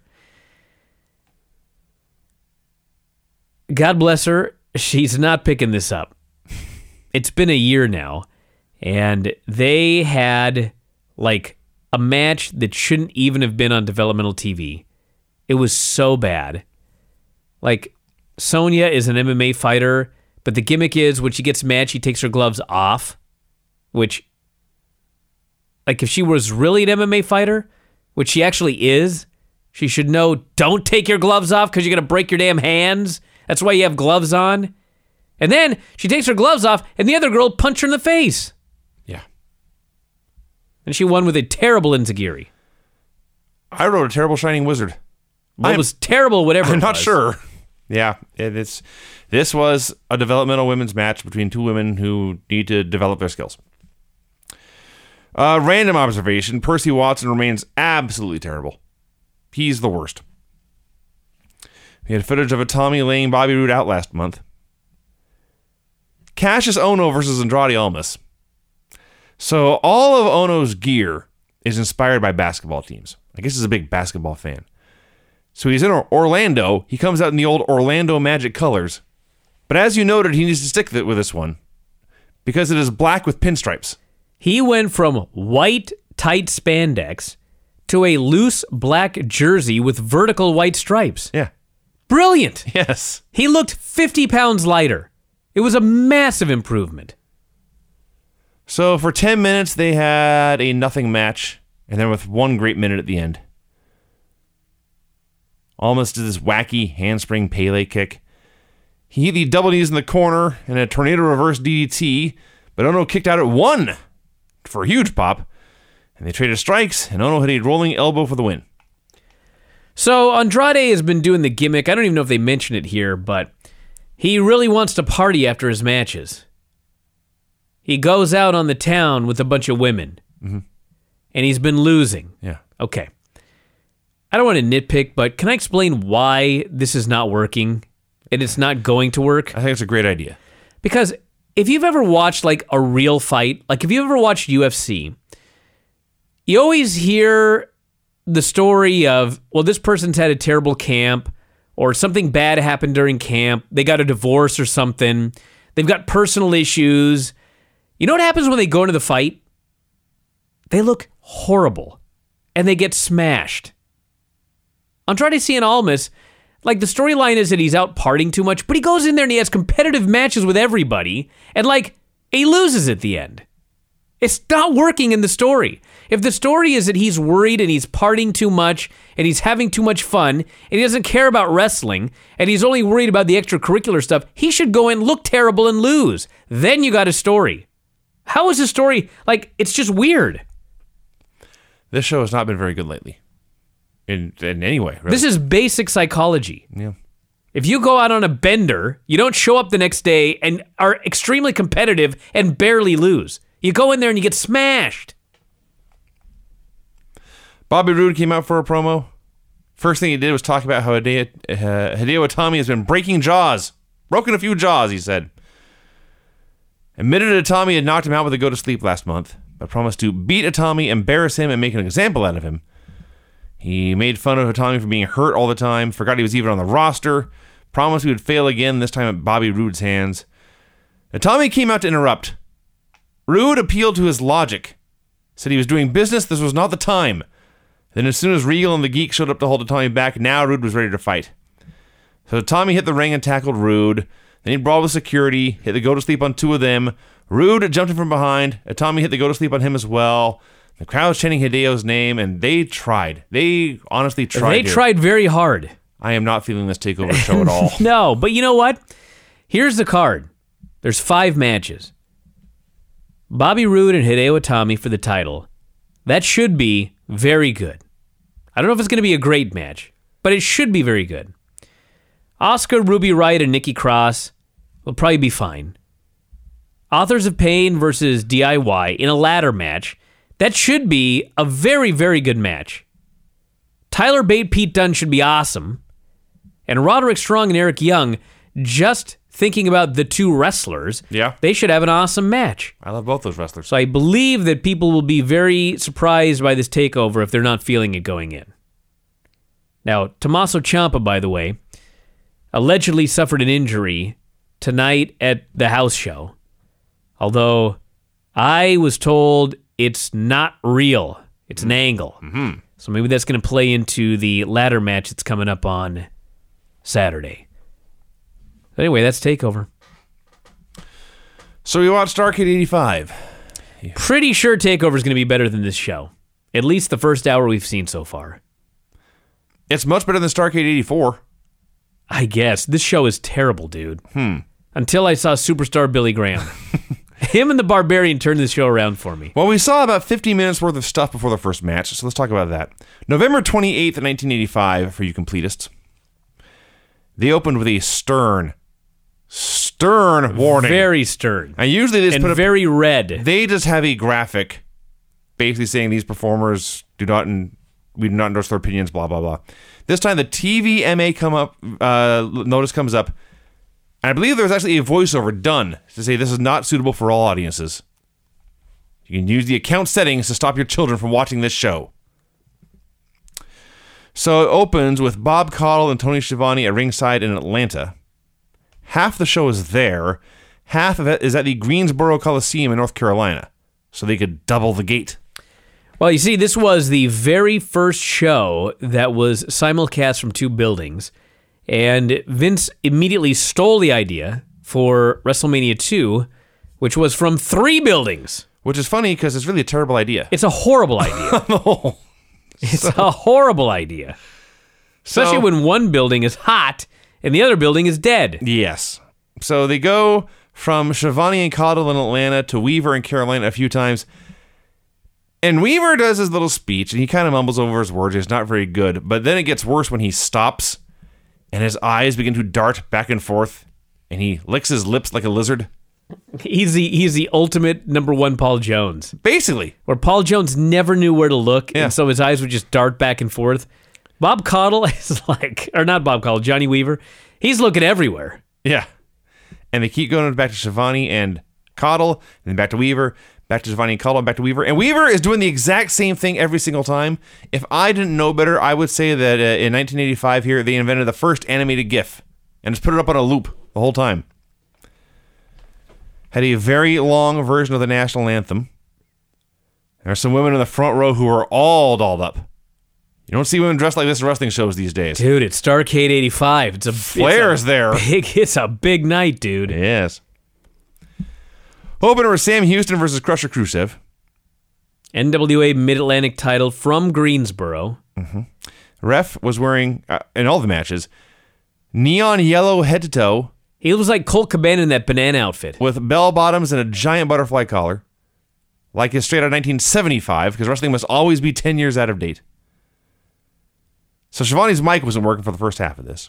God bless her. She's not picking this up. It's been a year now. And they had like a match that shouldn't even have been on developmental T V. It was so bad. Like, Sonya is an M M A fighter, but the gimmick is when she gets mad, she takes her gloves off, which, like, if she was really an M M A fighter, which she actually is, she should know, don't take your gloves off because you're going to break your damn hands. That's why you have gloves on. And then she takes her gloves off, and the other girl punched her in the face. Yeah. And she won with a terrible enziguri. I wrote a terrible Shining Wizard. Well, it I'm- was terrible, whatever I'm it not was. sure. Yeah, it, it's this was a developmental women's match between two women who need to develop their skills. Uh, random observation, Percy Watson remains absolutely terrible. He's the worst. We had footage of Itami laying Bobby Roode out last month. Cassius Ohno versus Andrade Almas. So all of Ohno's gear is inspired by basketball teams. I guess he's a big basketball fan. So he's in Orlando. He comes out in the old Orlando Magic colors. But as you noted, he needs to stick with this one because it is black with pinstripes. He went from white, tight spandex to a loose black jersey with vertical white stripes. Yeah. Brilliant. Yes. He looked fifty pounds lighter. It was a massive improvement. So for ten minutes, they had a nothing match, and then with one great minute at the end. Almost did this wacky handspring Pele kick. He hit the double knees in the corner and a tornado reverse D D T, but Ono kicked out at one for a huge pop, and they traded strikes, and Ono hit a rolling elbow for the win. So Andrade has been doing the gimmick. I don't even know if they mention it here, but he really wants to party after his matches. He goes out on the town with a bunch of women, mm-hmm. and he's been losing. Yeah. Okay. I don't want to nitpick, but can I explain why this is not working and it's not going to work? I think it's a great idea. Because if you've ever watched like a real fight, like if you've ever watched U F C, you always hear the story of, well, this person's had a terrible camp or something bad happened during camp. They got a divorce or something. They've got personal issues. You know what happens when they go into the fight? They look horrible and they get smashed. Andrade Cien Almas, like the storyline is that he's out partying too much, but he goes in there and he has competitive matches with everybody, and like he loses at the end. It's not working in the story. If the story is that he's worried and he's partying too much and he's having too much fun and he doesn't care about wrestling and he's only worried about the extracurricular stuff, he should go in, look terrible, and lose. Then you got a story. How is the story? Like, it's just weird. This show has not been very good lately. In, in any way, really. This is basic psychology. Yeah. If you go out on a bender, you don't show up the next day and are extremely competitive and barely lose. You go in there and you get smashed. Bobby Roode came out for a promo. First thing he did was talk about how Hideo, uh, Hideo Itami has been breaking jaws. Broken a few jaws, he said. Admitted Itami had knocked him out with a go to sleep last month, but promised to beat Itami, embarrass him, and make an example out of him. He made fun of Itami for being hurt all the time, forgot he was even on the roster, promised he would fail again, this time at Bobby Roode's hands. Itami came out to interrupt. Roode appealed to his logic, said he was doing business, this was not the time. Then as soon as Regal and the Geek showed up to hold Itami back, now Roode was ready to fight. So Itami hit the ring and tackled Roode, then he brawled with security, hit the go-to-sleep on two of them. Roode jumped in from behind, Itami hit the go-to-sleep on him as well. The crowd was chanting Hideo's name, and they tried. They honestly tried. They here. tried very hard. I am not feeling this TakeOver show at all. No, but you know what? Here's the card. There's five matches. Bobby Roode and Hideo Itami for the title. That should be very good. I don't know if it's going to be a great match, but it should be very good. Asuka, Ruby Riott, and Nikki Cross will probably be fine. Authors of Pain versus D I Y in a ladder match. That should be a very, very good match. Tyler Bate, Pete Dunne should be awesome. And Roderick Strong and Eric Young, just thinking about the two wrestlers, yeah, they should have an awesome match. I love both those wrestlers. So I believe that people will be very surprised by this takeover if they're not feeling it going in. Now, Tommaso Ciampa, by the way, allegedly suffered an injury tonight at the house show. Although I was told it's not real. It's an angle. Mm-hmm. So maybe that's going to play into the ladder match that's coming up on Saturday. Anyway, that's TakeOver. So we watched Starrcade eighty-five. Yeah. Pretty sure TakeOver is going to be better than this show. At least the first hour we've seen so far. It's much better than Starrcade eighty-four. I guess. This show is terrible, dude. Hmm. Until I saw Superstar Billy Graham. Him and the Barbarian turned this show around for me. Well, we saw about fifty minutes worth of stuff before the first match, so let's talk about that. November twenty-eighth, nineteen eighty-five, for you completists. They opened with a stern, stern warning. Very stern. And usually they just and put a, very red. They just have a graphic basically saying these performers do not, and we do not endorse their opinions, blah, blah, blah. This time the T V M A come up, uh, notice comes up, and I believe there was actually a voiceover done to say this is not suitable for all audiences. You can use the account settings to stop your children from watching this show. So it opens with Bob Caudle and Tony Schiavone at ringside in Atlanta. Half the show is there. Half of it is at the Greensboro Coliseum in North Carolina. So they could double the gate. Well, you see, this was the very first show that was simulcast from two buildings. And Vince immediately stole the idea for WrestleMania two, which was from three buildings. Which is funny because it's really a terrible idea. It's a horrible idea. No. It's a horrible idea. Especially So- when one building is hot and the other building is dead. Yes. So they go from Shivani and Caudle in Atlanta to Weaver in Carolina a few times. And Weaver does his little speech, and he kind of mumbles over his words. It's not very good. But then it gets worse when he stops, and his eyes begin to dart back and forth, and he licks his lips like a lizard. He's the, he's the ultimate number one Paul Jones. Basically. Where Paul Jones never knew where to look, Yeah. and so his eyes would just dart back and forth. Bob Caudle is like, or not Bob Caudle, Johnny Weaver. He's looking everywhere. Yeah. And they keep going back to Shivani and Caudle, and then back to Weaver, back to Shivani and Caudle, and back to Weaver. And Weaver is doing the exact same thing every single time. If I didn't know better, I would say that uh, in nineteen eighty-five here, they invented the first animated GIF and just put it up on a loop the whole time. Had a very long version of the national anthem. There are some women in the front row who are all dolled up. You don't see women dressed like this at wrestling shows these days. Dude, it's Starrcade eighty-five. It's a Flair's it's a there. Big, it's a big night, dude. Yes. Opener was Sam Houston versus Crusher Khrushchev. N W A Mid-Atlantic title from Greensboro. Ref was wearing, uh, in all the matches, neon yellow head to toe He was like Colt Cabana in that banana outfit. with bell bottoms and a giant butterfly collar. Like his straight out of nineteen seventy-five, because wrestling must always be ten years out of date. So Shivani's mic wasn't working for the first half of this.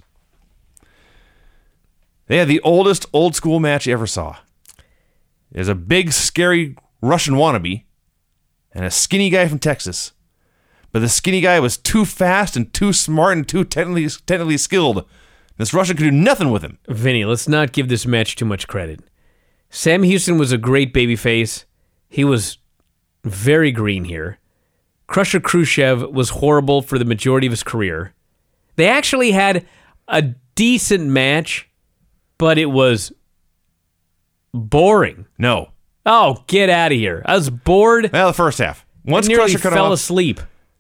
They had the oldest old school match you ever saw. There's a big, scary Russian wannabe and a skinny guy from Texas. But the skinny guy was too fast and too smart and too technically, technically skilled. This Russian could do nothing with him. Vinny, let's not give this match too much credit. Sam Houston was a great babyface. He was very green here. Crusher Khrushchev was horrible for the majority of his career. They actually had a decent match, but it was boring. No. Oh, get out of here. I was bored. Well, the first half. Once I nearly Crusher cut fell off. asleep.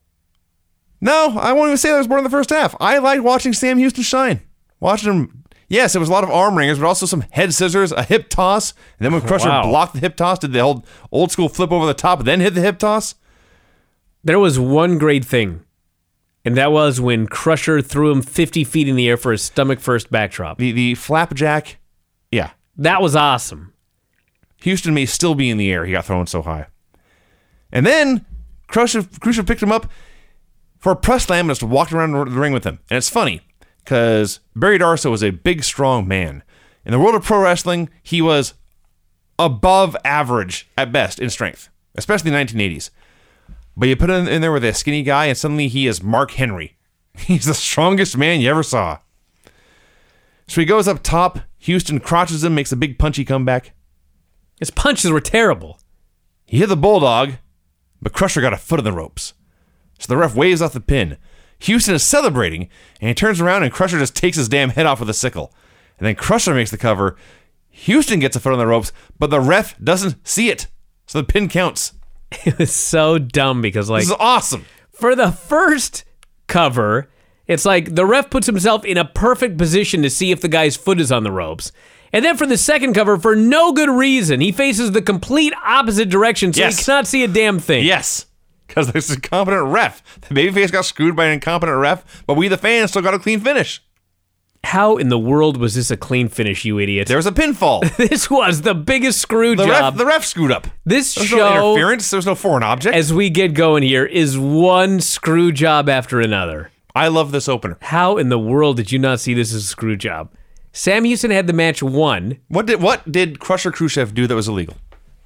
No, I won't even say that I was bored in the first half. I liked watching Sam Houston shine. Watching him. Yes, it was a lot of arm wringers, but also some head scissors, a hip toss. And then when Crusher Wow. blocked the hip toss, did the old old school flip over the top, and then hit the hip toss. There was one great thing, and that was when Crusher threw him fifty feet in the air for his stomach first backdrop. The the flapjack. Yeah. That was awesome. Houston may still be in the air. He got thrown so high. And then Crusher, Crusher picked him up for a press slam and just walked around the ring with him. And it's funny because Barry Darsow was a big, strong man. In the world of pro wrestling, he was above average at best in strength, especially in the nineteen eighties. But you put him in there with a skinny guy, and suddenly he is Mark Henry. He's the strongest man you ever saw. So he goes up top. Houston crotches him, makes a big punchy comeback. His punches were terrible. He hit the Bulldog, but Crusher got a foot in the ropes. So the ref waves off the pin. Houston is celebrating, and he turns around, and Crusher just takes his damn head off with a sickle. And then Crusher makes the cover. Houston gets a foot on the ropes, but the ref doesn't see it. So the pin counts. It was so dumb because, like, This is awesome. for the first cover, it's like the ref puts himself in a perfect position to see if the guy's foot is on the ropes. And then for the second cover, for no good reason, he faces the complete opposite direction, so Yes. he cannot see a damn thing. Yes, because there's an incompetent ref. The babyface got screwed by an incompetent ref, but we, the fans, still got a clean finish. How in the world was this a clean finish, you idiot? There was a pinfall. This was the biggest screw The job. ref, the ref screwed up. This There's show, no interference. There's no foreign object. as we get going here, is one screw job after another. I love this opener. How in the world did you not see this as a screw job? Sam Houston had the match won. What did what did Crusher Khrushchev do that was illegal?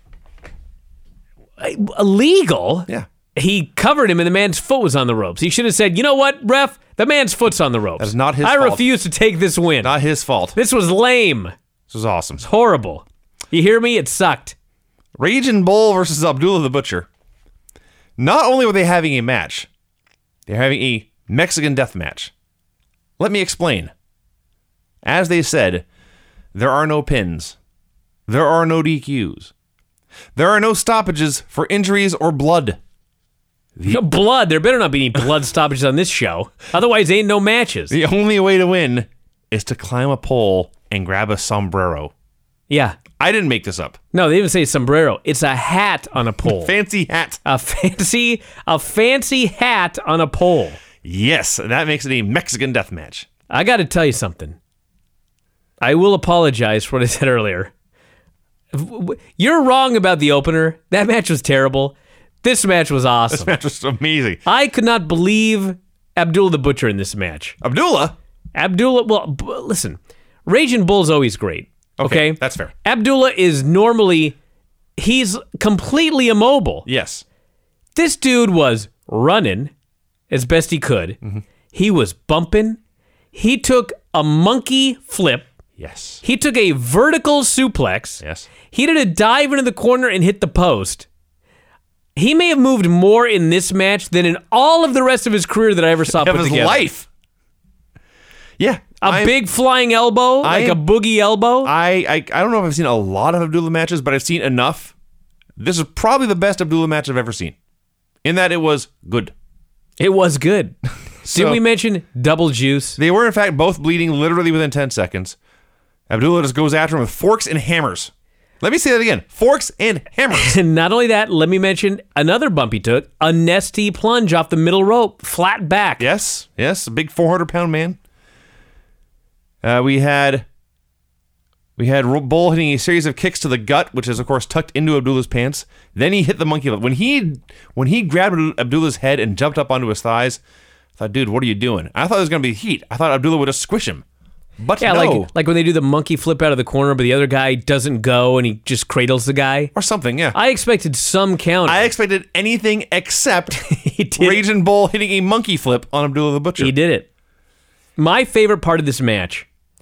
Illegal? Yeah. He covered him and the man's foot was on the ropes. He should have said, you know what, ref? The man's foot's on the ropes. That is not his I fault. refuse to take this win. Not his fault. This was lame. This was awesome. Horrible. You hear me? It sucked. Raging Bull versus Abdullah the Butcher. Not only were they having a match, they're having a Mexican death match. Let me explain. As they said, there are no pins. There are no D Qs. There are no stoppages for injuries or blood. Blood. There better not be any blood stoppages on this show. Otherwise, ain't no matches. The only way to win is to climb a pole and grab a sombrero. Yeah. I didn't make this up. No, they even say sombrero. It's a hat on a pole. Fancy hat. a fancy, a fancy hat on a pole. Yes, that makes it a Mexican death match. I got to tell you something. I will apologize for what I said earlier. You're wrong about the opener. That match was terrible. This match was awesome. This match was amazing. I could not believe Abdullah the Butcher in this match. Abdullah? Abdullah, well, b- listen, Raging Bull's always great. Okay, Okay, that's fair. Abdullah is normally, he's completely immobile. Yes. This dude was running as best he could. Mm-hmm. He was bumping. He took a monkey flip. Yes. He took a vertical suplex. Yes. He did a dive into the corner and hit the post. He may have moved more in this match than in all of the rest of his career that I ever saw Of put his together. life. Yeah. A I'm- big flying elbow, I like a am- boogie elbow. I, I I don't know if I've seen a lot of Abdullah matches, but I've seen enough. This is probably the best Abdullah match I've ever seen. In that it was good. It was good. So- Did we mention double juice? They were, in fact, both bleeding literally within ten seconds. Abdullah just goes after him with forks and hammers. Let me say that again. Forks and hammers. And not only that, let me mention another bump he took, a nesty plunge off the middle rope, flat back. Yes, yes, a big four hundred pound man. Uh, we had we had Bull hitting a series of kicks to the gut, which is of course tucked into Abdullah's pants. Then he hit the monkey flip. When he when he grabbed Abdullah's head and jumped up onto his thighs, I thought, dude, what are you doing? I thought it was going to be heat. I thought Abdullah would just squish him. But Yeah, no. like like when they do the monkey flip out of the corner, but the other guy doesn't go and he just cradles the guy. Or something, yeah. I expected some counter. I expected anything except he did. Raging Bull hitting a monkey flip on Abdullah the Butcher. He did it. My favorite part of this match.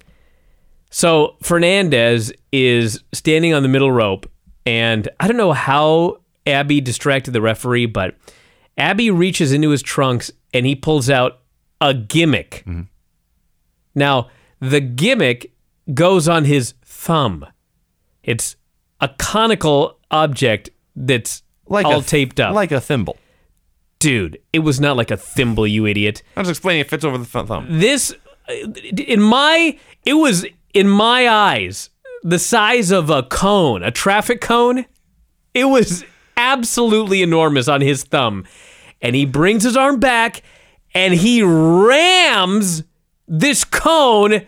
So Fernandez is standing on the middle rope, and I don't know how Abby distracted the referee, but Abby reaches into his trunks and he pulls out a gimmick. Mm-hmm. Now, the gimmick goes on his thumb. It's a conical object that's like all a, taped up. Like a thimble. Dude, it was not like a thimble, you idiot. I'm just explaining it fits over the th- thumb. This, in my, it was, in my eyes, the size of a cone, a traffic cone. It was absolutely enormous on his thumb. And he brings his arm back and he rams this cone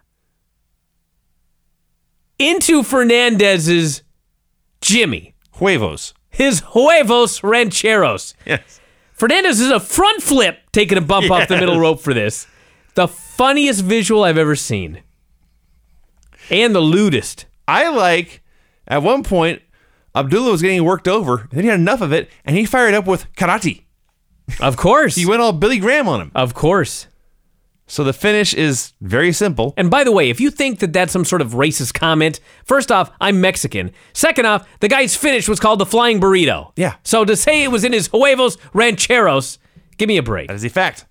into Fernandez's Jimmy. Huevos. His huevos rancheros. Yes. Fernandez is a front flip taking a bump off the Yes. middle rope for this. The funniest visual I've ever seen. And the lewdest. I like, at one point, Abdullah was getting worked over, and then he had enough of it, and he fired up with karate. Of course. He went all Billy Graham on him. Of course. So the finish is very simple. And by the way, if you think that that's some sort of racist comment, first off, I'm Mexican. Second off, the guy's finish was called the flying burrito. Yeah. So to say it was in his huevos rancheros, give me a break. That is a fact.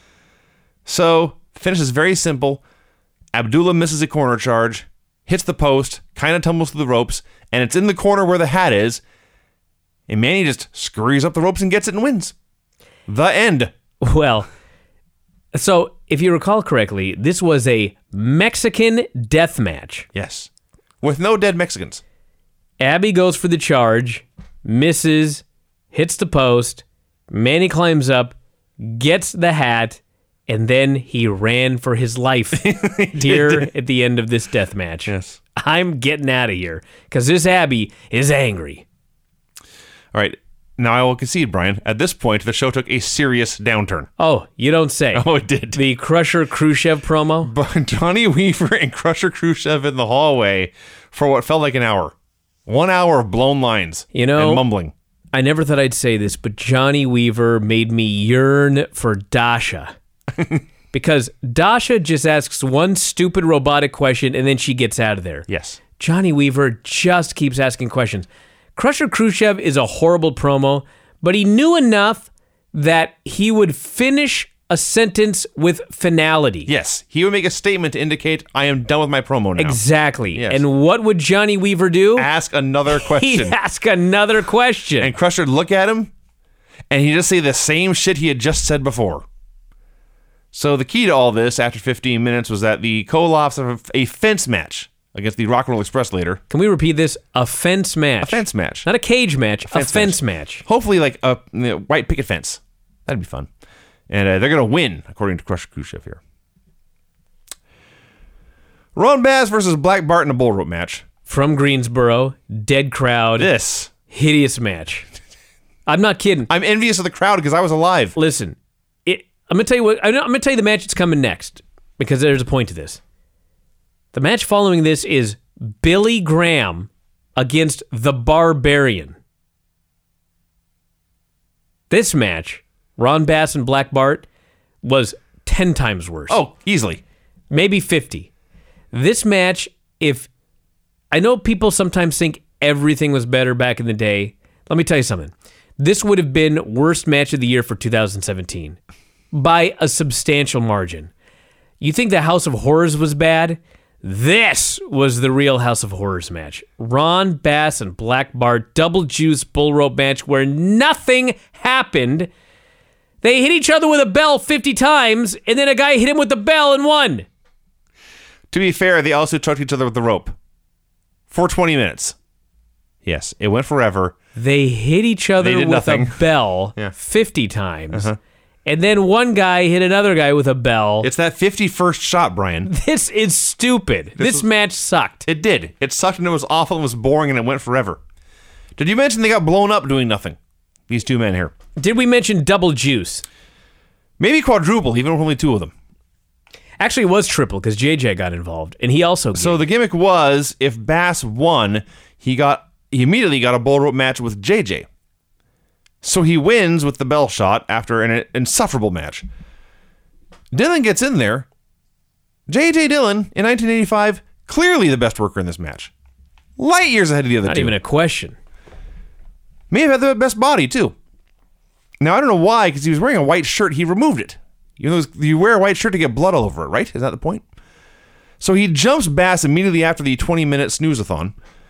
So the finish is very simple. Abdullah misses a corner charge, hits the post, kind of tumbles through the ropes, and it's in the corner where the hat is. And Manny just scurries up the ropes and gets it and wins. The end. Well, so if you recall correctly, this was a Mexican death match. Yes. With no dead Mexicans. Abby goes for the charge, misses, hits the post, Manny climbs up, gets the hat, and then he ran for his life here at the end of this death match. Yes. I'm getting out of here because this Abby is angry. All right. Now I will concede, Brian. At this point, the show took a serious downturn. Oh, you don't say. Oh, it did. The Crusher Khrushchev promo? But Johnny Weaver and Crusher Khrushchev in the hallway for what felt like an hour. One hour of blown lines You know- and mumbling. I never thought I'd say this, but Johnny Weaver made me yearn for Dasha. Because Dasha just asks one stupid robotic question and then she gets out of there. Yes. Johnny Weaver just keeps asking questions. Crusher Khrushchev is a horrible promo, but he knew enough that he would finish a sentence with finality. Yes. He would make a statement to indicate, I am done with my promo now. Exactly. Yes. And what would Johnny Weaver do? Ask another He'd question. ask another question. And Crusher would look at him, and he'd just say the same shit he had just said before. So the key to all this, after fifteen minutes, was that the Koloffs have a fence match against the Rock and Roll Express later. Can we repeat this? A fence match. A fence match. Not a cage match, a fence, fence match. match. Hopefully like a you know, white picket fence. That'd be fun. And uh, they're going to win, according to Crusher Khrushchev here. Ron Bass versus Black Bart in a bull rope match. From Greensboro, dead crowd. This. Hideous match. I'm not kidding. I'm envious of the crowd because I was alive. Listen, it, I'm going to tell you what. I'm going to tell you the match that's coming next because there's a point to this. The match following this is Billy Graham against the Barbarian. This match, Ron Bass and Black Bart, was ten times worse. Oh, easily. Maybe fifty. This match, if I know people sometimes think everything was better back in the day. Let me tell you something. This would have been worst match of the year for two thousand seventeen by a substantial margin. You think the House of Horrors was bad? This was the real House of Horrors match. Ron Bass and Black Bart double juice bull rope match where nothing happened. They hit each other with a bell fifty times, and then a guy hit him with the bell and won. To be fair, they also choked each other with the rope for twenty minutes. Yes, it went forever. They hit each other They did with nothing. a bell Yeah. fifty times. Uh-huh. And then one guy hit another guy with a bell. It's that fifty-first shot, Brian. This is stupid. This, was- match sucked. It did. It sucked and it was awful and it was boring and it went forever. Did you mention they got blown up doing nothing? These two men here. Did we mention double juice? Maybe quadruple, even with only two of them. Actually, it was triple because J J got involved, and he also So gave. the gimmick was if Bass won, he got he immediately got a bull rope match with J J. So he wins with the bell shot after an insufferable match. Dillon gets in there. J J Dillon in nineteen eighty-five, clearly the best worker in this match. Light years ahead of the other Not two. even a question. May have had the best body, too. Now, I don't know why, because he was wearing a white shirt. He removed it. You know, you wear a white shirt to get blood all over it, right? Is that the point? So he jumps Bass immediately after the twenty-minute snooze-a-thon.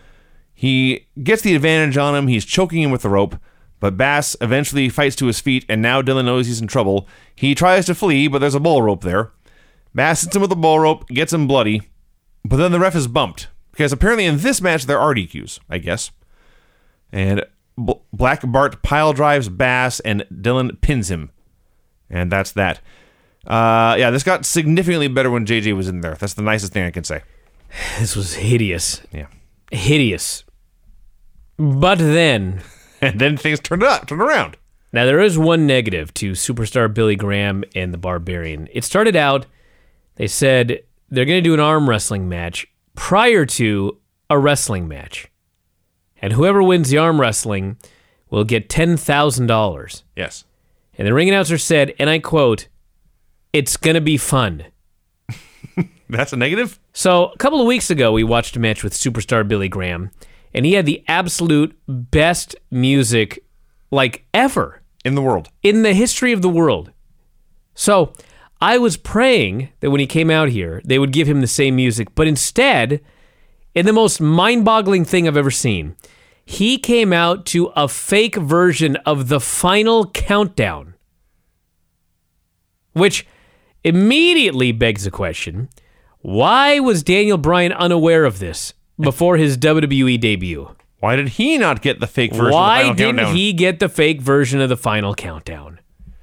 He gets the advantage on him. He's choking him with the rope. But Bass eventually fights to his feet, and now Dillon knows he's in trouble. He tries to flee, but there's a bull rope there. Bass hits him with the bull rope, gets him bloody. But then the ref is bumped. Because apparently in this match, there are D Qs, I guess. And B- Black Bart pile drives Bass, and Dillon pins him. And that's that. Uh, yeah, this got significantly better when J J was in there. That's the nicest thing I can say. This was hideous. Yeah. Hideous. But then, And then things turned up, turned around. now there is one negative to Superstar Billy Graham and the Barbarian. It started out, they said they're going to do an arm wrestling match prior to a wrestling match. And whoever wins the arm wrestling will get ten thousand dollars. Yes. And the ring announcer said, and I quote, "It's going to be fun." That's a negative? So a couple of weeks ago, we watched a match with Superstar Billy Graham, and he had the absolute best music, like, ever In the world. in the history of the world. So I was praying that when he came out here, they would give him the same music. But instead, in the most mind-boggling thing I've ever seen, he came out to a fake version of the Final Countdown, which immediately begs the question, why was Daniel Bryan unaware of this before his W W E debut? Why did he not get the fake version Why of the Final didn't Countdown? he get the fake version of the Final Countdown?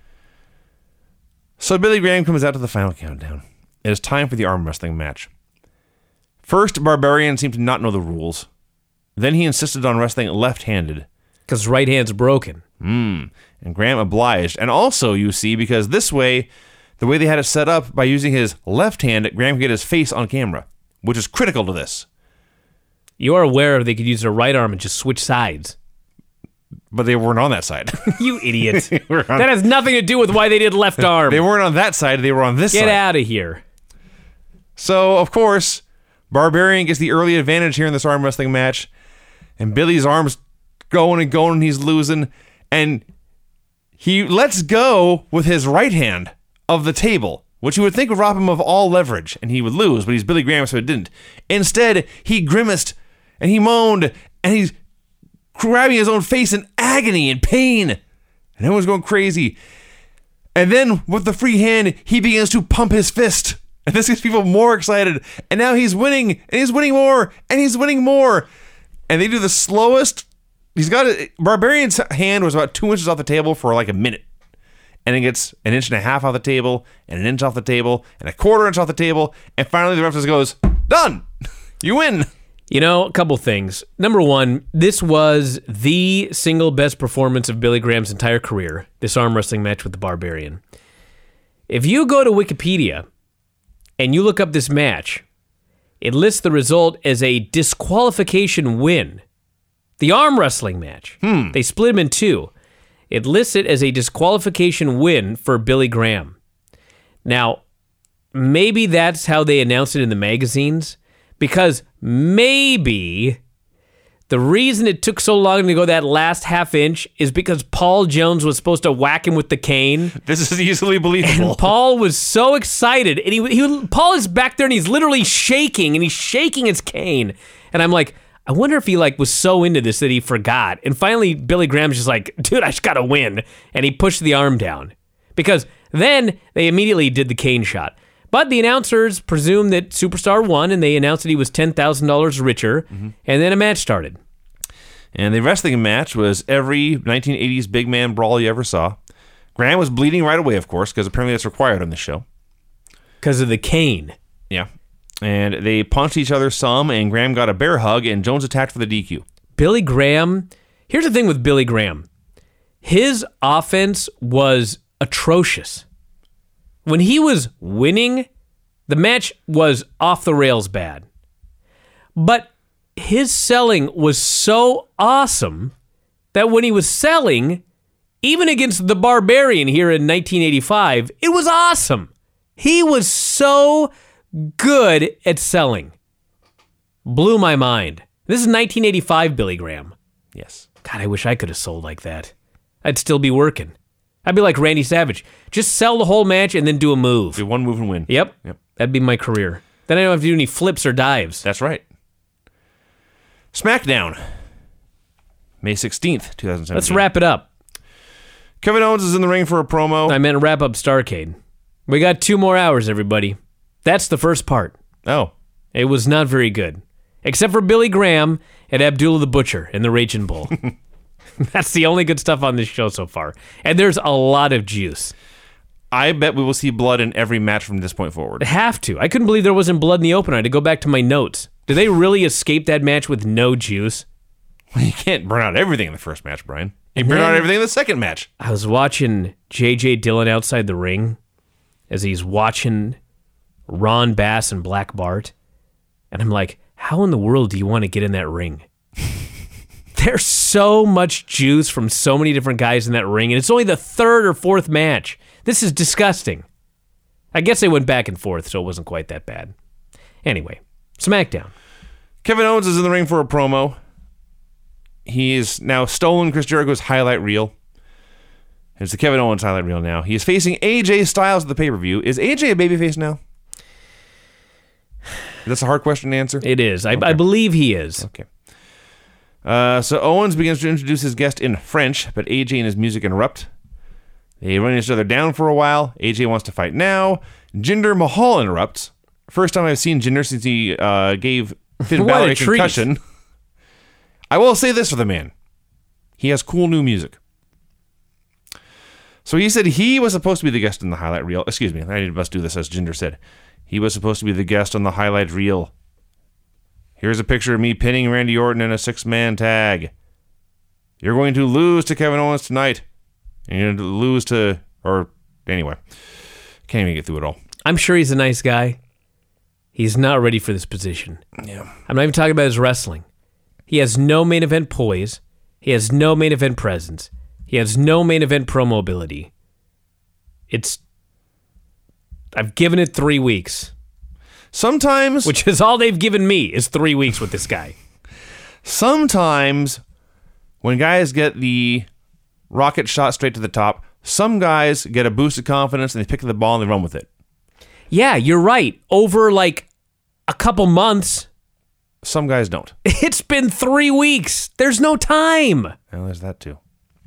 So Billy Graham comes out to the Final Countdown. It is time for the arm wrestling match. First, Barbarian seemed to not know the rules. Then he insisted on wrestling left-handed. Because right hand's broken. Mm. And Graham obliged. And also, you see, because this way, the way they had it set up, by using his left hand, Graham could get his face on camera, which is critical to this. You are aware they could use their right arm and just switch sides. But they weren't on that side. You idiot. were on- That has nothing to do with why they did left arm. They weren't on that side, they were on this Get side. out of here. So, of course, Barbarian gets the early advantage here in this arm wrestling match. And Billy's arm's going and going, and he's losing. And he lets go with his right hand of the table, which you would think would rob him of all leverage, and he would lose, but he's Billy Graham, so it didn't. Instead, he grimaced, and he moaned, and he's grabbing his own face in agony and pain. And everyone's going crazy. And then, with the free hand, he begins to pump his fist And this gets people more excited. And now he's winning, and he's winning more, and he's winning more. And they do the slowest. He's got a Barbarian's hand was about two inches off the table for like a minute. And it gets an inch and a half off the table, and an inch off the table, and a quarter inch off the table. And finally the ref just goes, done. You win. You know, a couple things. Number one, this was the single best performance of Billy Graham's entire career, this arm wrestling match with the Barbarian. If you go to Wikipedia and you look up this match, it lists the result as a disqualification win. The arm wrestling match. Hmm. They split him in two. It lists it as a disqualification win for Billy Graham. Now, maybe that's how they announced it in the magazines, because maybe the reason it took so long to go that last half inch is because Paul Jones was supposed to whack him with the cane. This is easily believable. And Paul was so excited, and he, he Paul is back there and he's literally shaking, and he's shaking his cane. And I'm like, I wonder if he like was so into this that he forgot. And finally, Billy Graham's just like, dude, I just gotta win. And he pushed the arm down. Because then they immediately did the cane shot. But the announcers presumed that Superstar won, and they announced that he was ten thousand dollars richer, mm-hmm. and then a match started. And the wrestling match was every nineteen eighties big man brawl you ever saw. Graham was bleeding right away, of course, because apparently that's required on this show. Because of the cane. Yeah. And they punched each other some, and Graham got a bear hug, and Jones attacked for the D Q. Billy Graham, here's the thing with Billy Graham. His offense was atrocious. When he was winning, the match was off the rails bad. But his selling was so awesome that when he was selling, even against the Barbarian here in nineteen eighty-five, it was awesome. He was so good at selling. Blew my mind. This is nineteen eighty-five Billy Graham. Yes. God, I wish I could have sold like that. I'd still be working. I'd be like Randy Savage. Just sell the whole match and then do a move. Do one move and win. Yep. Yep. That'd be my career. Then I don't have to do any flips or dives. That's right. SmackDown. May sixteenth, twenty seventeen. Let's wrap it up. Kevin Owens is in the ring for a promo. I meant wrap up Starrcade. We got two more hours, everybody. That's the first part. Oh. It was not very good. Except for Billy Graham and Abdullah the Butcher in the Raging Bull. That's the only good stuff on this show so far. And there's a lot of juice. I bet we will see blood in every match from this point forward. Have to. I couldn't believe there wasn't blood in the opener. I had to go back to my notes. Did they really escape that match with no juice? Well, you can't burn out everything in the first match, Brian. You And burn then- out everything in the second match. I was watching J J Dillon outside the ring as he's watching Ron Bass and Black Bart. And I'm like, how in the world do you want to get in that ring? There's so much juice from so many different guys in that ring, and it's only the third or fourth match. This is disgusting. I guess they went back and forth, so it wasn't quite that bad. Anyway, SmackDown. Kevin Owens is in the ring for a promo. He's now stolen Chris Jericho's highlight reel. It's the Kevin Owens highlight reel now. He is facing A J Styles at the pay-per-view. Is A J a babyface now? That's a hard question to answer. It is. I, Okay. I believe he is. Okay. Uh, so Owens begins to introduce his guest in French, but A J and his music interrupt. They run each other down for a while. A J wants to fight now. Jinder Mahal interrupts. First time I've seen Jinder since he uh, gave Finn What a Balor a treat. concussion. I will say this for the man. He has cool new music. So he said he was supposed to be the guest in the highlight reel. Excuse me, I must do this as Jinder said. He was supposed to be the guest on the highlight reel. Here's a picture of me pinning Randy Orton in a six-man tag. You're going to lose to Kevin Owens tonight. And you're going to lose to... Or, anyway. Can't even get through it all. I'm sure he's a nice guy. He's not ready for this position. Yeah. I'm not even talking about his wrestling. He has no main event poise. He has no main event presence. He has no main event promo ability. It's... I've given it three weeks. Sometimes... Which is all they've given me, is three weeks with this guy. Sometimes, when guys get the rocket shot straight to the top, some guys get a boost of confidence and they pick up the ball and they run with it. Yeah, you're right. Over like a couple months, Some guys don't. it's been three weeks. There's no time. Well, there's that too.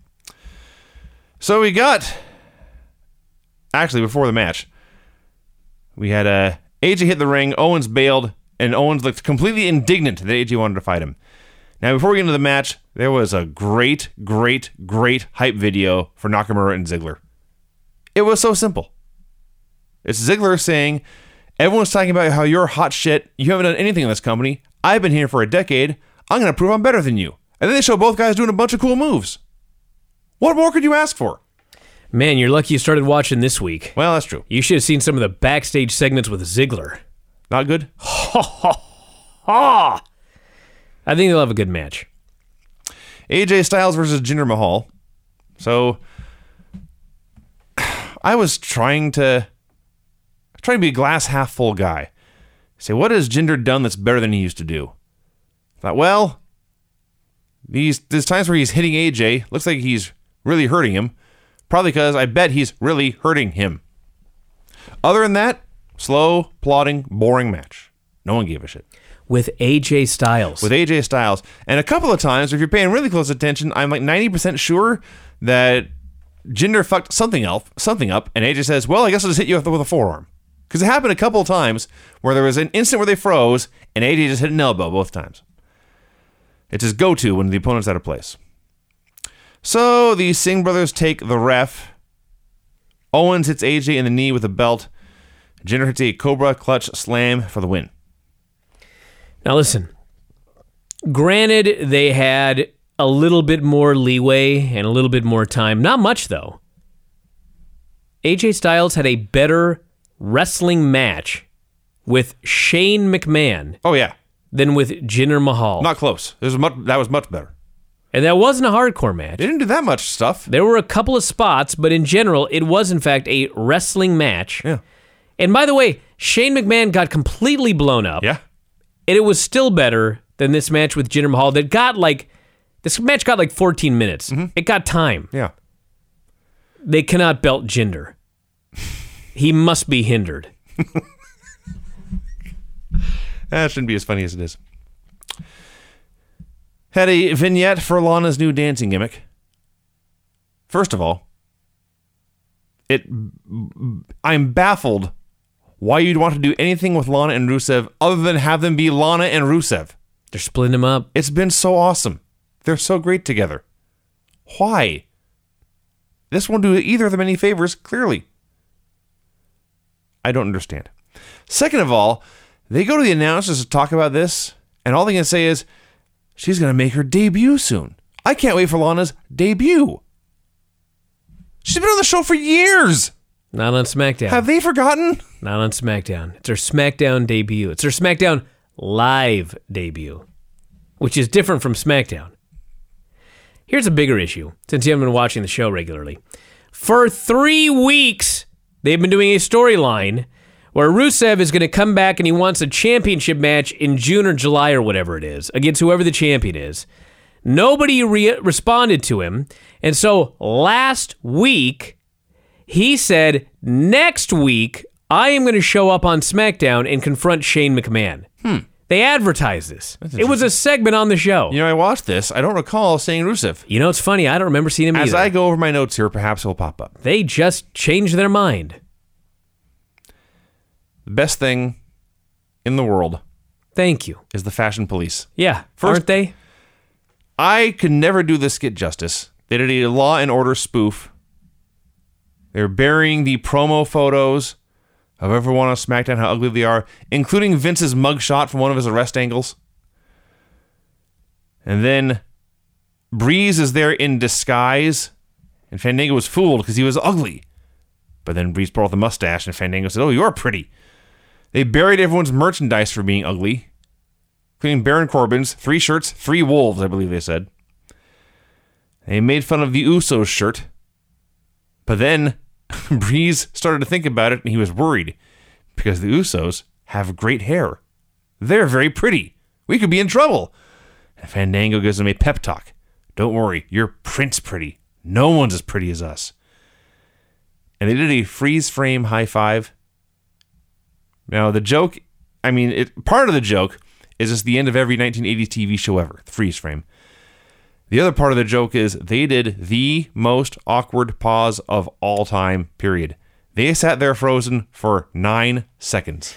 So we got... Actually, before the match, we had uh, A J hit the ring, Owens bailed, and Owens looked completely indignant that A J wanted to fight him. Now, before we get into the match, there was a great, great, great hype video for Nakamura and Ziggler. It was so simple. It's Ziggler saying, everyone's talking about how you're hot shit, you haven't done anything in this company, I've been here for a decade, I'm going to prove I'm better than you. And then they show both guys doing a bunch of cool moves. What more could you ask for? Man, you're lucky you started watching this week. Well, that's true. You should have seen some of the backstage segments with Ziggler. Not good? Ha ha ha! I think they'll have a good match. A J Styles versus Jinder Mahal. So, I was trying to trying to be a glass half full guy. Say, what has Jinder done that's better than he used to do? I thought, well, these there's times where he's hitting A J. Looks like he's really hurting him. Probably because I bet he's really hurting him. Other than that, slow, plodding, boring match. No one gave a shit. With A J Styles. With A J Styles. And a couple of times, if you're paying really close attention, I'm like ninety percent sure that Jinder fucked something up, something up, and A J says, well, I guess I'll just hit you with a forearm. Because it happened a couple of times where there was an instant where they froze, and A J just hit an elbow both times. It's his go-to when the opponent's out of place. So the Singh brothers take the ref. Owens hits A J in the knee with a belt. Jinder hits a Cobra Clutch Slam for the win. Now listen, granted they had a little bit more leeway and a little bit more time. Not much, though. A J Styles had a better wrestling match with Shane McMahon Oh, yeah. than with Jinder Mahal. Not close. It was much, that was much better. And that wasn't a hardcore match. They didn't do that much stuff. There were a couple of spots, but in general, it was, in fact, a wrestling match. Yeah. And by the way, Shane McMahon got completely blown up. Yeah. And it was still better than this match with Jinder Mahal that got like, this match got like fourteen minutes. Mm-hmm. It got time. Yeah. They cannot belt Jinder. He must be hindered. That shouldn't be as funny as it is. Had a vignette for Lana's new dancing gimmick. First of all, it I'm baffled why you'd want to do anything with Lana and Rusev other than have them be Lana and Rusev. They're splitting them up. It's been so awesome. They're so great together. Why? This won't do either of them any favors, clearly. I don't understand. Second of all, they go to the announcers to talk about this, and all they can say is, she's going to make her debut soon. I can't wait for Lana's debut. She's been on the show for years. Not on SmackDown. Have they forgotten? Not on SmackDown. It's her SmackDown debut. It's her SmackDown live debut, which is different from SmackDown. Here's a bigger issue, since you haven't been watching the show regularly. For three weeks, they've been doing a storyline where Rusev is going to come back and he wants a championship match in June or July or whatever it is, against whoever the champion is. Nobody re- responded to him, and so last week, he said, next week, I am going to show up on SmackDown and confront Shane McMahon. Hmm. They advertised this. It was a segment on the show. You know, I watched this. I don't recall saying Rusev. You know, it's funny. I don't remember seeing him As either. I go over my notes here, perhaps it'll pop up. They just changed their mind. The best thing in the world Thank you. is the Fashion Police. Yeah, First- aren't they? I could never do this skit justice. They did a Law and Order spoof. They're burying the promo photos of everyone on SmackDown, how ugly they are, including Vince's mugshot from one of his arrest angles. And then Breeze is there in disguise, and Fandango was fooled because he was ugly. But then Breeze brought the mustache, and Fandango said, oh, you're pretty. They buried everyone's merchandise for being ugly, including Baron Corbin's, three shirts, three wolves, I believe they said. They made fun of the Usos shirt. But then Breeze started to think about it, and he was worried because the Usos have great hair. They're very pretty. We could be in trouble. And Fandango gives him a pep talk. Don't worry, you're Prince pretty. No one's as pretty as us. And they did a freeze frame high five. Now, the joke, I mean, it, part of the joke is it's the end of every nineteen eighties T V show ever, the freeze frame. The other part of the joke is they did the most awkward pause of all time, period. They sat there frozen for nine seconds.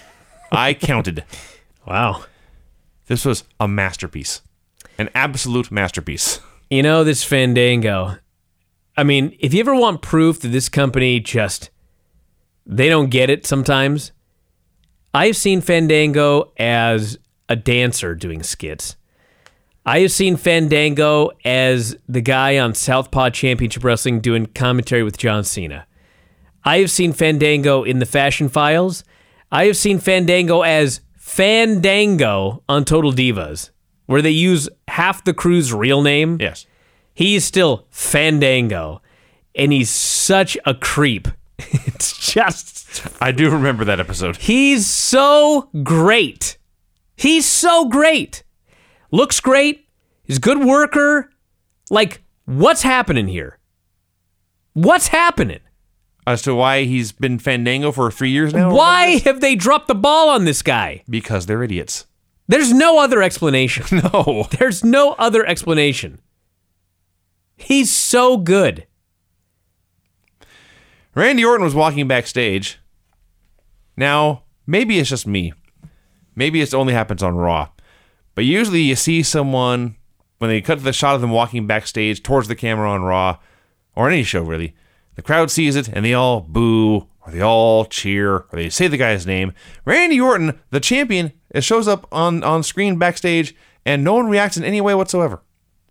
I counted. Wow. This was a masterpiece. An absolute masterpiece. You know, this Fandango. I mean, if you ever want proof that this company just, they don't get it sometimes, I've seen Fandango as a dancer doing skits. I have seen Fandango as the guy on Southpaw Championship Wrestling doing commentary with John Cena. I have seen Fandango in the Fashion Files. I have seen Fandango as Fandango on Total Divas, where they use half the crew's real name. Yes. He is still Fandango, and he's such a creep. It's just... I do remember that episode. He's so great. He's so great. Looks great. He's a good worker. Like, what's happening here? What's happening? As to why he's been Fandango for three years now? Why have they dropped the ball on this guy? Because they're idiots. There's no other explanation. No. There's no other explanation. He's so good. Randy Orton was walking backstage. Now, maybe it's just me. Maybe it only happens on Raw. But usually you see someone, when they cut to the shot of them walking backstage towards the camera on Raw, or any show really, the crowd sees it and they all boo, or they all cheer, or they say the guy's name. Randy Orton, the champion, it shows up on, on screen backstage and no one reacts in any way whatsoever.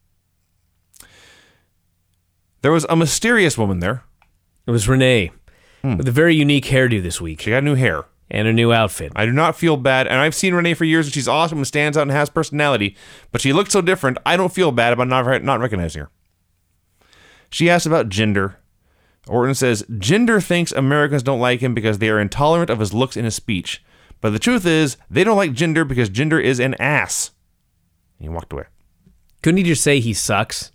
There was a mysterious woman there. It was Renee Hmm. with a very unique hairdo this week She got new hair. and a new outfit. I do not feel bad, and I've seen Renee for years, and she's awesome and stands out and has personality, but she looks so different, I don't feel bad about not, not recognizing her. She asked about Jinder. Orton says, Jinder thinks Americans don't like him because they are intolerant of his looks and his speech. But the truth is, they don't like Jinder because Jinder is an ass. And he walked away. Couldn't he just say he sucks?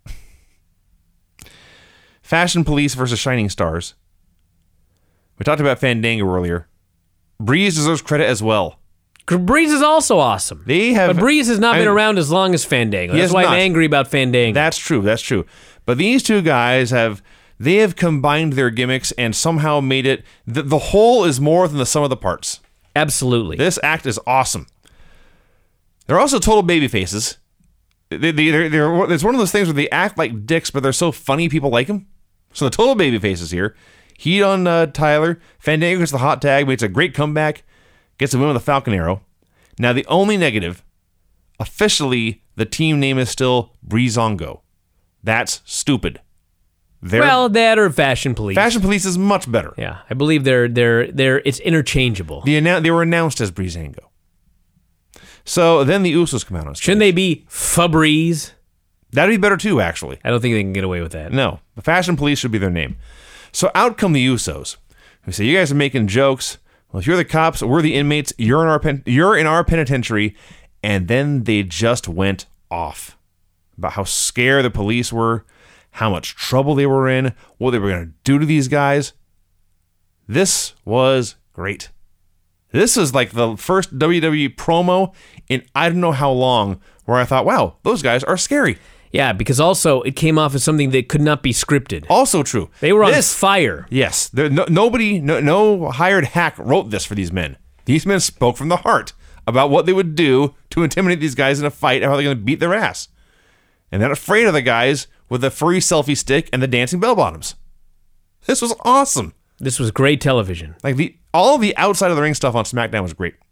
Fashion Police versus Shining Stars. We talked about Fandango earlier. Breeze deserves credit as well. Breeze is also awesome. They have, but Breeze has not I been mean, around as long as Fandango. He That's has why not. I'm angry about Fandango. That's true. That's true. But these two guys have, they have combined their gimmicks and somehow made it, the, the whole is more than the sum of the parts. Absolutely. This act is awesome. They're also total baby faces. They, they, they're, they're, it's one of those things where they act like dicks, but they're so funny people like them. So the total baby faces here. Heat on uh, Tyler. Fandango gets the hot tag, makes a great comeback. Gets the win with a Falcon Arrow. Now the only negative, officially the team name is still Breezango. That's stupid. They're, well, that or Fashion Police. Fashion Police is much better. Yeah, I believe they're they're they're it's interchangeable. The annou- they were announced as Breezango. So then the Usos come out on stage. Shouldn't they be Febreze? That'd be better too, actually. I don't think they can get away with that. No, the Fashion Police should be their name. So out come the Usos, who say, "You guys are making jokes. Well, if you're the cops, we're the inmates. You're in our pen- you're in our penitentiary." And then they just went off about how scared the police were, how much trouble they were in, what they were going to do to these guys. This was great. This is like the first W W E promo in I don't know how long where I thought, wow, those guys are scary. Yeah, because also it came off as something that could not be scripted. Also true. They were on This- fire. Yes. There, no, nobody, no, no hired hack wrote this for these men. These men spoke from the heart about what they would do to intimidate these guys in a fight and how they're going to beat their ass. And they're not afraid of the guys with the furry selfie stick and the dancing bell bottoms. This was awesome. This was great television. Like the all of the outside of the ring stuff on SmackDown was great.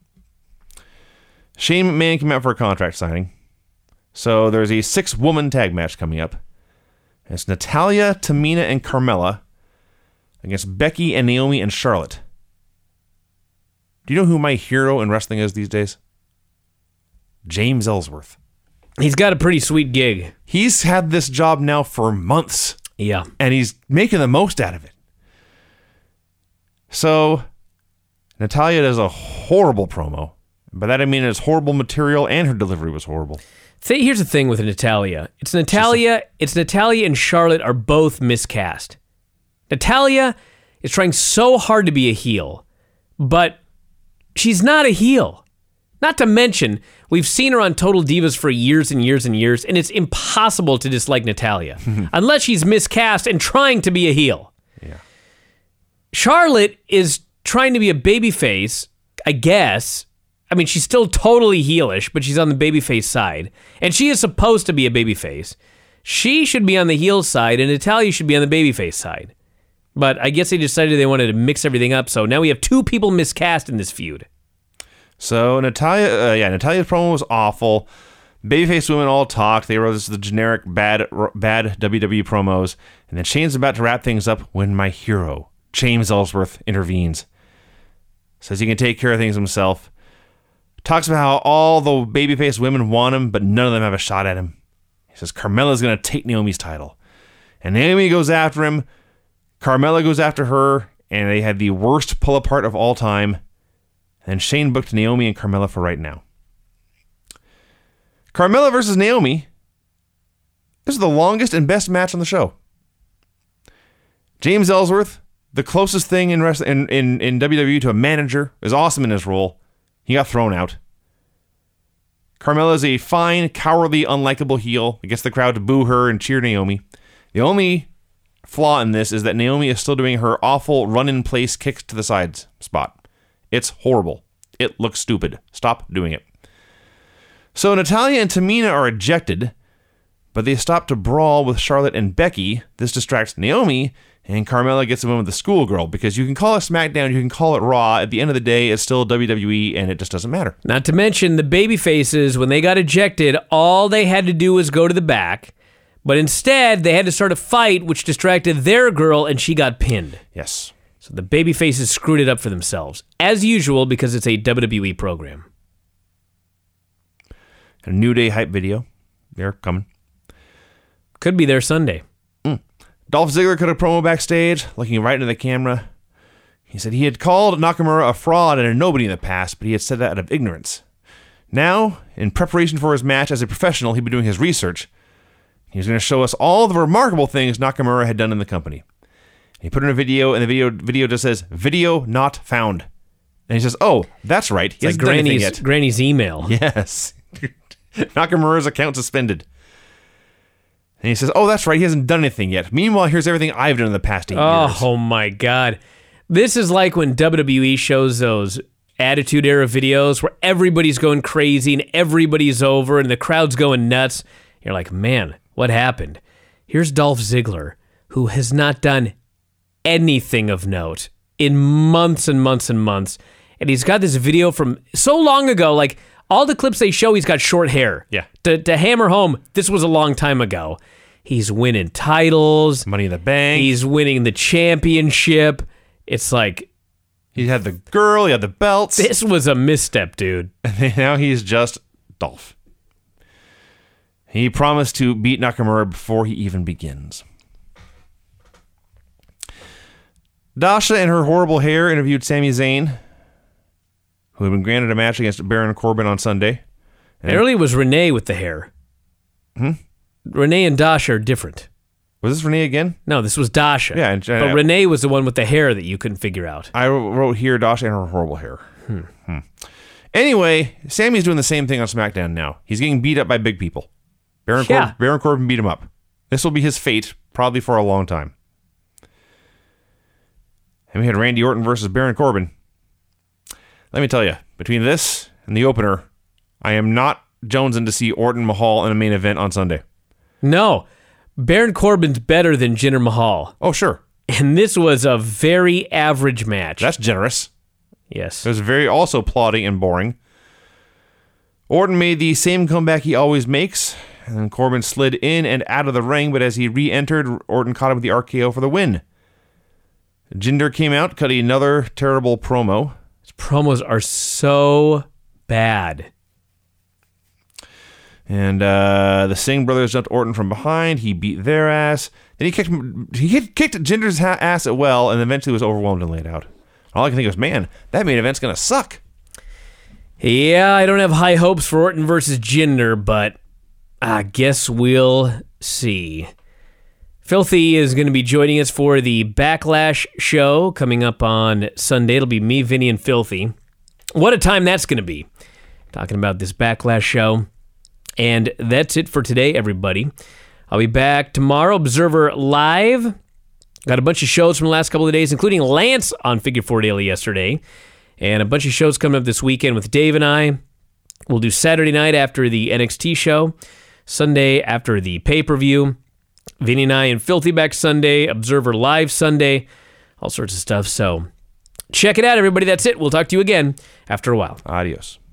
Shane McMahon came out for a contract signing. So there's a six-woman tag match coming up. It's Natalya, Tamina, and Carmella against Becky and Naomi and Charlotte. Do you know who my hero in wrestling is these days? James Ellsworth. He's got a pretty sweet gig. He's had this job now for months, Yeah. and he's making the most out of it. So, Natalya does a horrible promo. By that I mean it's horrible material, and her delivery was horrible. Th- Here's the thing with Natalya. It's Natalya. It's Natalya and Charlotte are both miscast. Natalya is trying so hard to be a heel, but she's not a heel. Not to mention, we've seen her on Total Divas for years and years and years, and it's impossible to dislike Natalya unless she's miscast and trying to be a heel. Yeah. Charlotte is trying to be a babyface. I guess, I mean, she's still totally heelish, but she's on the babyface side. And she is supposed to be a babyface. She should be on the heel side, and Natalya should be on the babyface side. But I guess they decided they wanted to mix everything up, so now we have two people miscast in this feud. So Natalya, uh, yeah, Natalya's promo was awful. Babyface women all talked. They wrote this the generic bad, bad W W E promos. And then Shane's about to wrap things up when my hero, James Ellsworth, intervenes. Says he can take care of things himself. Talks about how all the babyface women want him, but none of them have a shot at him. He says Carmella's going to take Naomi's title. And Naomi goes after him. Carmella goes after her. And they had the worst pull apart of all time. And Shane booked Naomi and Carmella for right now. Carmella versus Naomi. This is the longest and best match on the show. James Ellsworth, the closest thing in, rest, in, in, in W W E to a manager, is awesome in his role. He got thrown out. Carmella is a fine, cowardly, unlikable heel. It gets the crowd to boo her and cheer Naomi. The only flaw in this is that Naomi is still doing her awful run-in-place kicks to the sides spot. It's horrible. It looks stupid. Stop doing it. So Natalya and Tamina are ejected, but they stop to brawl with Charlotte and Becky. This distracts Naomi, and Carmella gets a win with the schoolgirl, because you can call it SmackDown, you can call it Raw. At the end of the day, it's still W W E, and it just doesn't matter. Not to mention the babyfaces, when they got ejected, all they had to do was go to the back, but instead they had to start a fight, which distracted their girl, and she got pinned. Yes. So the babyfaces screwed it up for themselves, as usual, because it's a W W E program. A New Day hype video. They're coming. Could be there Sunday. Mm. Dolph Ziggler cut a promo backstage, looking right into the camera. He said he had called Nakamura a fraud and a nobody in the past, but he had said that out of ignorance. Now, in preparation for his match as a professional, he'd been doing his research. He was going to show us all the remarkable things Nakamura had done in the company. He put in a video, and the video video just says, video not found. And he says, oh, that's right. He It's hasn't like done anything Granny's, yet. Granny's email. Yes. Nakamura's account suspended. And he says, oh, that's right. He hasn't done anything yet. Meanwhile, here's everything I've done in the past eight oh, years. Oh, my God. This is like when W W E shows those Attitude Era videos where everybody's going crazy and everybody's over and the crowd's going nuts. You're like, man, what happened? Here's Dolph Ziggler, who has not done anything of note in months and months and months. And he's got this video from so long ago, like all the clips they show, he's got short hair. Yeah. To, to hammer home, this was a long time ago. He's winning titles. Money in the Bank. He's winning the championship. It's like, He had the girl. He had the belts. this was a misstep, dude. And now he's just Dolph. He promised to beat Nakamura before he even begins. Dasha and her horrible hair interviewed Sami Zayn, who had been granted a match against Baron Corbin on Sunday. And Earlier it was Renee with the hair. Hmm? Renee and Dasha are different. Was this Renee again? No, this was Dasha. Yeah, and- but Renee was the one with the hair that you couldn't figure out. I wrote here Dasha and her horrible hair. Hmm. Hmm. Anyway, Sammy's doing the same thing on SmackDown now. He's getting beat up by big people. Baron, Yeah. Cor- Baron Corbin beat him up. This will be his fate, probably for a long time. And we had Randy Orton versus Baron Corbin. Let me tell you, between this and the opener, I am not jonesing to see Orton Mahal in a main event on Sunday. No, Baron Corbin's better than Jinder Mahal. Oh, sure. And this was a very average match. That's generous. yes. It was very also plodding and boring. Orton made the same comeback he always makes, and then Corbin slid in and out of the ring, but as he re-entered, Orton caught him with the R K O for the win. Jinder came out, cut another terrible promo. His promos are so bad. And uh, the Singh brothers jumped Orton from behind. He beat their ass. Then he kicked he hit, kicked Jinder's ha- ass at well, and eventually was overwhelmed and laid out. All I can think was, man, that main event's going to suck. Yeah, I don't have high hopes for Orton versus Jinder, but I guess we'll see. Filthy is going to be joining us for the Backlash show coming up on Sunday. It'll be me, Vinny, and Filthy. What a time that's going to be. Talking about this Backlash show. And that's it for today, everybody. I'll be back tomorrow, Observer Live. Got a bunch of shows from the last couple of days, including Lance on Figure Four Daily yesterday. And a bunch of shows coming up this weekend with Dave and I. We'll do Saturday night after the N X T show, Sunday after the pay-per-view, Vinny and I in Filthy back Sunday, Observer Live Sunday, all sorts of stuff. So check it out, everybody. That's it. We'll talk to you again after a while. Adios.